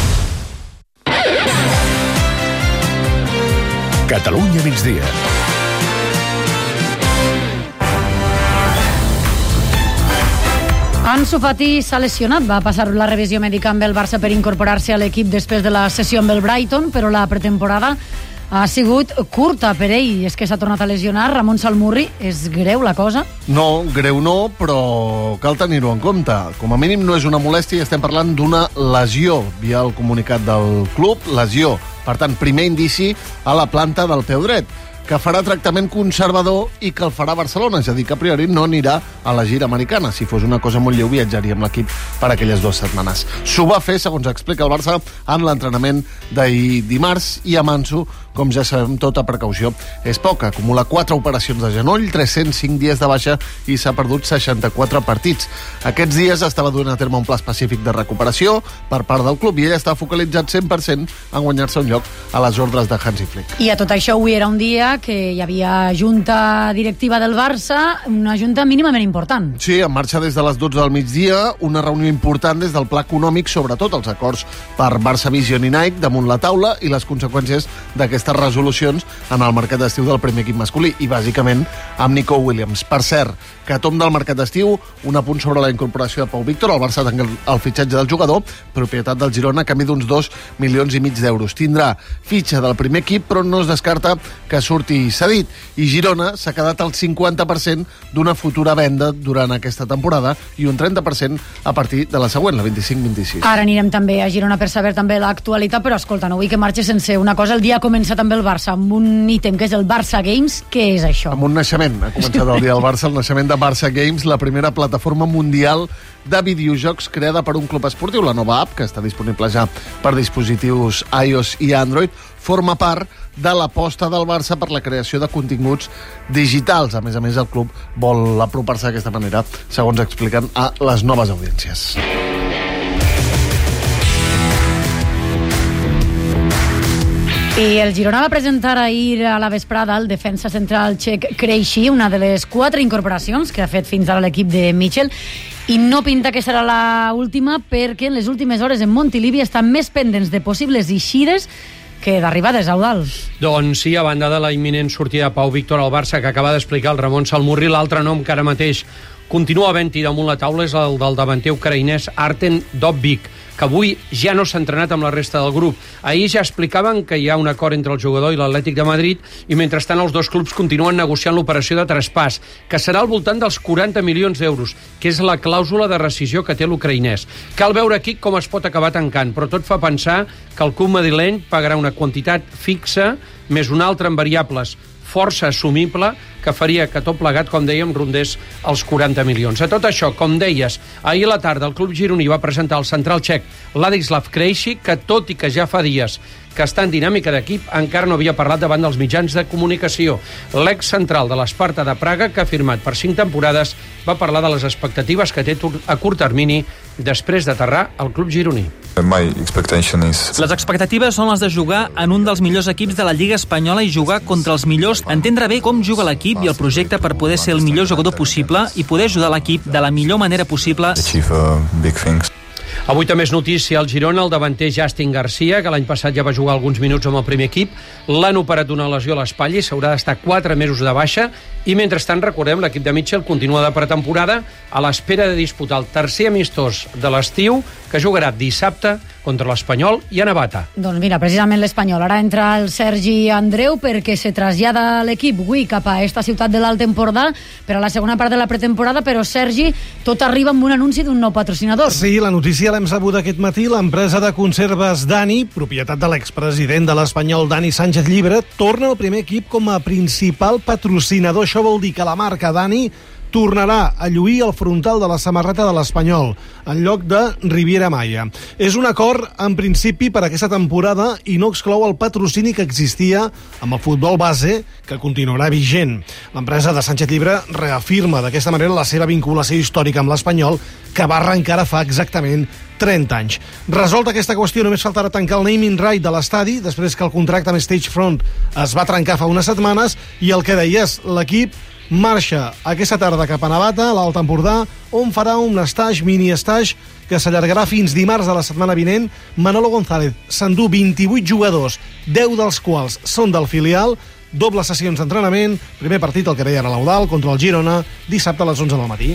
Catalunya migdia. Ansu Fati s'ha lesionat, va passar la revisió mèdica amb el Barça per incorporar-se a l'equip després de la sessió amb el Brighton, però la pretemporada ha sigut curta per ell. És que s'ha tornat a lesionar. Ramon Salmurri, és greu la cosa? No, greu no, però cal tenir-ho en compte. Com a mínim no és una molèstia i estem parlant d'una lesió, via el comunicat del club, lesió. Per tant, primer indici a la planta del peu dret, que farà tractament conservador i que el farà a Barcelona, és a dir, que a priori no anirà a la gira americana. Si fos una cosa molt lleu, viatjaria amb l'equip per aquelles 2 setmanes. S'ho va fer, segons explica el Barça, en l'entrenament d'ahir dimarts, i amb Ansu, com ja sabem, tota precaució és poca. Acumula 4 operacions de genoll, 305 dies de baixa i s'ha perdut 64 partits. Aquests dies estava duent a terme un pla específic de recuperació per part del club i ell està focalitzat 100% en guanyar-se un lloc a les ordres de Hansi Flick. I a tot això, avui era un dia que hi havia junta directiva del Barça, una junta mínimament important. Sí, en marxa des de les 12 del migdia, una reunió important des del pla econòmic, sobretot els acords per Barça Vision i Nike damunt la taula i les conseqüències d'aquestes resolucions en el mercat d'estiu del primer equip masculí i bàsicament amb Nico Williams. Per cert, que tom del mercat d'estiu, un apunt sobre la incorporació de Pau Víctor. El Barça tanca el fitxatge del jugador, propietat del Girona, a canvi d'uns 2,5 milions d'euros. Tindrà fitxa del primer equip, però no es descarta que surti cedit. I Girona s'ha quedat al 50% d'una futura venda durant aquesta temporada i un 30% a partir de la següent, la 25-26. Ara anirem també a Girona per saber també l'actualitat, però escolta, no vull que marxi sense una cosa. El dia ha començat amb el Barça, amb un ítem que és el Barça Games. Què és això? Amb un naixement. Ha començat el dia del Barça, el naixement de Barça Games, la primera plataforma mundial de videojocs creada per un club esportiu. La nova app, que està disponible ja per dispositius iOS i Android, forma part de l'aposta del Barça per la creació de continguts digitals. A més, el club vol apropar-se d'aquesta manera, segons expliquen, a les noves audiències. I el Girona va presentar ahir a la vesprada el defensa central txec Krejci, una de les 4 incorporacions que ha fet fins ara l'equip de Michel, i no pinta que serà l'última, perquè en les últimes hores en Montilivi estan més pendents de possibles eixides que d'arribades, Eudal. Doncs sí, a banda de la imminent sortida de Pau Víctor al Barça, que acaba d'explicar el Ramon Salmurri, l'altre nom que ara mateix continua havent-hi damunt la taula és el del davanter ucraïnès Artem Dovbyk, que avui ja no s'ha entrenat amb la resta del grup. Ahir ja explicaven que hi ha un acord entre el jugador i l'Atlètic de Madrid i mentrestant els dos clubs continuen negociant l'operació de traspàs, que serà al voltant dels 40 milions d'euros, que és la clàusula de rescissió que té l'ucraïnès. Cal veure aquí com es pot acabar tancant, però tot fa pensar que el club madrileny pagarà una quantitat fixa més una altra en variables, força assumible, que faria que tot plegat, com dèiem, rondés els 40 milions. A tot això, com deies, ahir a la tarda el club gironí va presentar el central txec Ladislav Krejci, que tot i que ja fa dies que està en dinàmica d'equip, encara no havia parlat davant dels mitjans de comunicació. L'ex-central de l'Esparta de Praga, que ha firmat per 5 temporades, va parlar de les expectatives que té a curt termini després d'aterrar al club gironí. Les expectatives són les de jugar en un dels millors equips de la Lliga Espanyola i jugar contra els millors, entendre bé com juga l'equip i el projecte per poder ser el millor jugador possible i poder ajudar l'equip de la millor manera possible. Avui també és notícia al Girona el davanter Justin Garcia, que l'any passat ja va jugar alguns minuts amb el primer equip. L'han operat d'una lesió a l'espatlla i s'haurà d'estar 4 mesos de baixa. I mentrestant, recordem, l'equip de Mitchell continua de pretemporada a l'espera de disputar el tercer amistós de l'estiu que jugarà dissabte contra l'Espanyol i a Navata. Doncs mira, precisament l'Espanyol. Ara entra el Sergi Andreu perquè se trasllada l'equip avui cap a esta ciutat de l'Alt Empordà per a la segona part de la pretemporada, però Sergi, tot arriba amb un anunci d'un nou patrocinador. Sí, la notícia l'hem sabut aquest matí. L'empresa de conserves Dani, propietat de l'expresident de l'Espanyol Dani Sánchez Llibre, torna al primer equip com a principal patrocinador. Això vol dir que la marca Dani tornarà a lluir el frontal de la samarreta de l'Espanyol, en lloc de Riviera Maya. És un acord, en principi, per aquesta temporada i no exclou el patrocini que existia amb el futbol base, que continuarà vigent. L'empresa de Sánchez Llibre reafirma d'aquesta manera la seva vinculació històrica amb l'Espanyol, que va arrencar ara fa exactament 30 anys. Resolta aquesta qüestió, només faltarà tancar el naming right de l'estadi, després que el contracte amb Stagefront es va trencar fa unes setmanes, i el que deies, l'equip marxa aquesta tarda cap a Navata, a l'Alt Empordà, on farà un mini-estage que s'allargarà fins dimarts de la setmana vinent. Manolo González s'endú 28 jugadors, 10 dels quals són del filial, dobles sessions d'entrenament, primer partit el que deia ara l'Eudal contra el Girona, dissabte a les 11 del matí.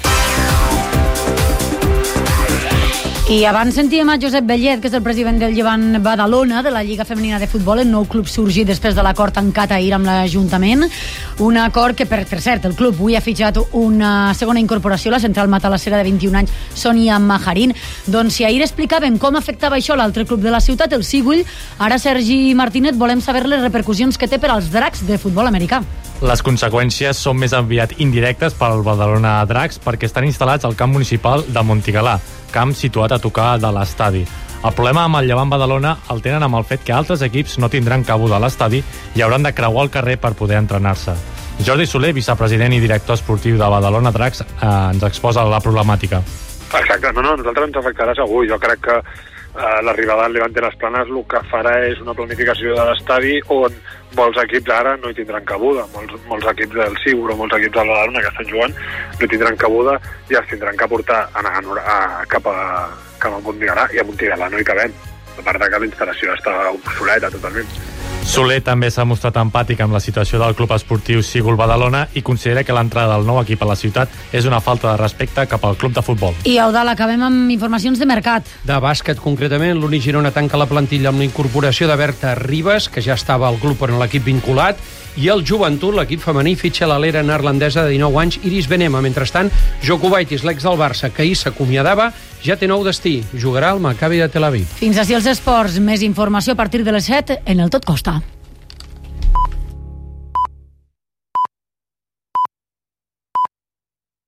I abans sentíem a Josep Bellet, que és el president del Llevant Badalona, de la Lliga Femenina de Futbol, el nou club sorgit després de l'acord tancat ahir amb l'Ajuntament. Un acord que, per cert, el club avui ha fitxat una segona incorporació, la central matalassera de 21 anys, Sònia Majarín. Doncs si ahir explicàvem com afectava això l'altre club de la ciutat, el Sígull, ara, Sergi Martínez, volem saber les repercussions que té per als Dracs de futbol americà. Les conseqüències són més aviat indirectes pel Badalona Dracs perquè estan instal·lats al camp municipal de Montigalà, camp situat a tocar de l'estadi. El problema amb el Llevant Badalona el tenen amb el fet que altres equips no tindran cabuda a l'estadi i hauran de creuar el carrer per poder entrenar-se. Jordi Soler, vicepresident i director esportiu de Badalona Dracs, ens exposa la problemàtica. Exacte, no, nosaltres ens afectarà segur. Jo crec que l'arribada del Levante Las Planes el que farà és una planificació de l'estadi on molts equips ara no hi tindran cabuda. Molts equips del Sigur o molts equips del Badalona que estan jugant no hi tindran cabuda i els tindran que portar cap a Montigalà, i a Montigalà no hi cabem. A part que la instal·lació està obsoleta totalment. Soler també s'ha mostrat empàtic amb la situació del club esportiu Sígul Badalona i considera que l'entrada del nou equip a la ciutat és una falta de respecte cap al club de futbol. I Eudal, acabem amb informacions de mercat. De bàsquet, concretament, l'Uni Girona tanca la plantilla amb la incorporació de Berta Ribas, que ja estava al club en l'equip vinculat, i el Joventut, l'equip femení, fitxa l'alera neerlandesa de 19 anys, Iris Benema. Mentrestant, Jokubaitis, l'ex del Barça, que ahir s'acomiadava, ja té nou destí. Jugarà al Maccabi de Tel Aviv. Fins ací els esports. Més informació a partir de les 7 en el Tot Costa.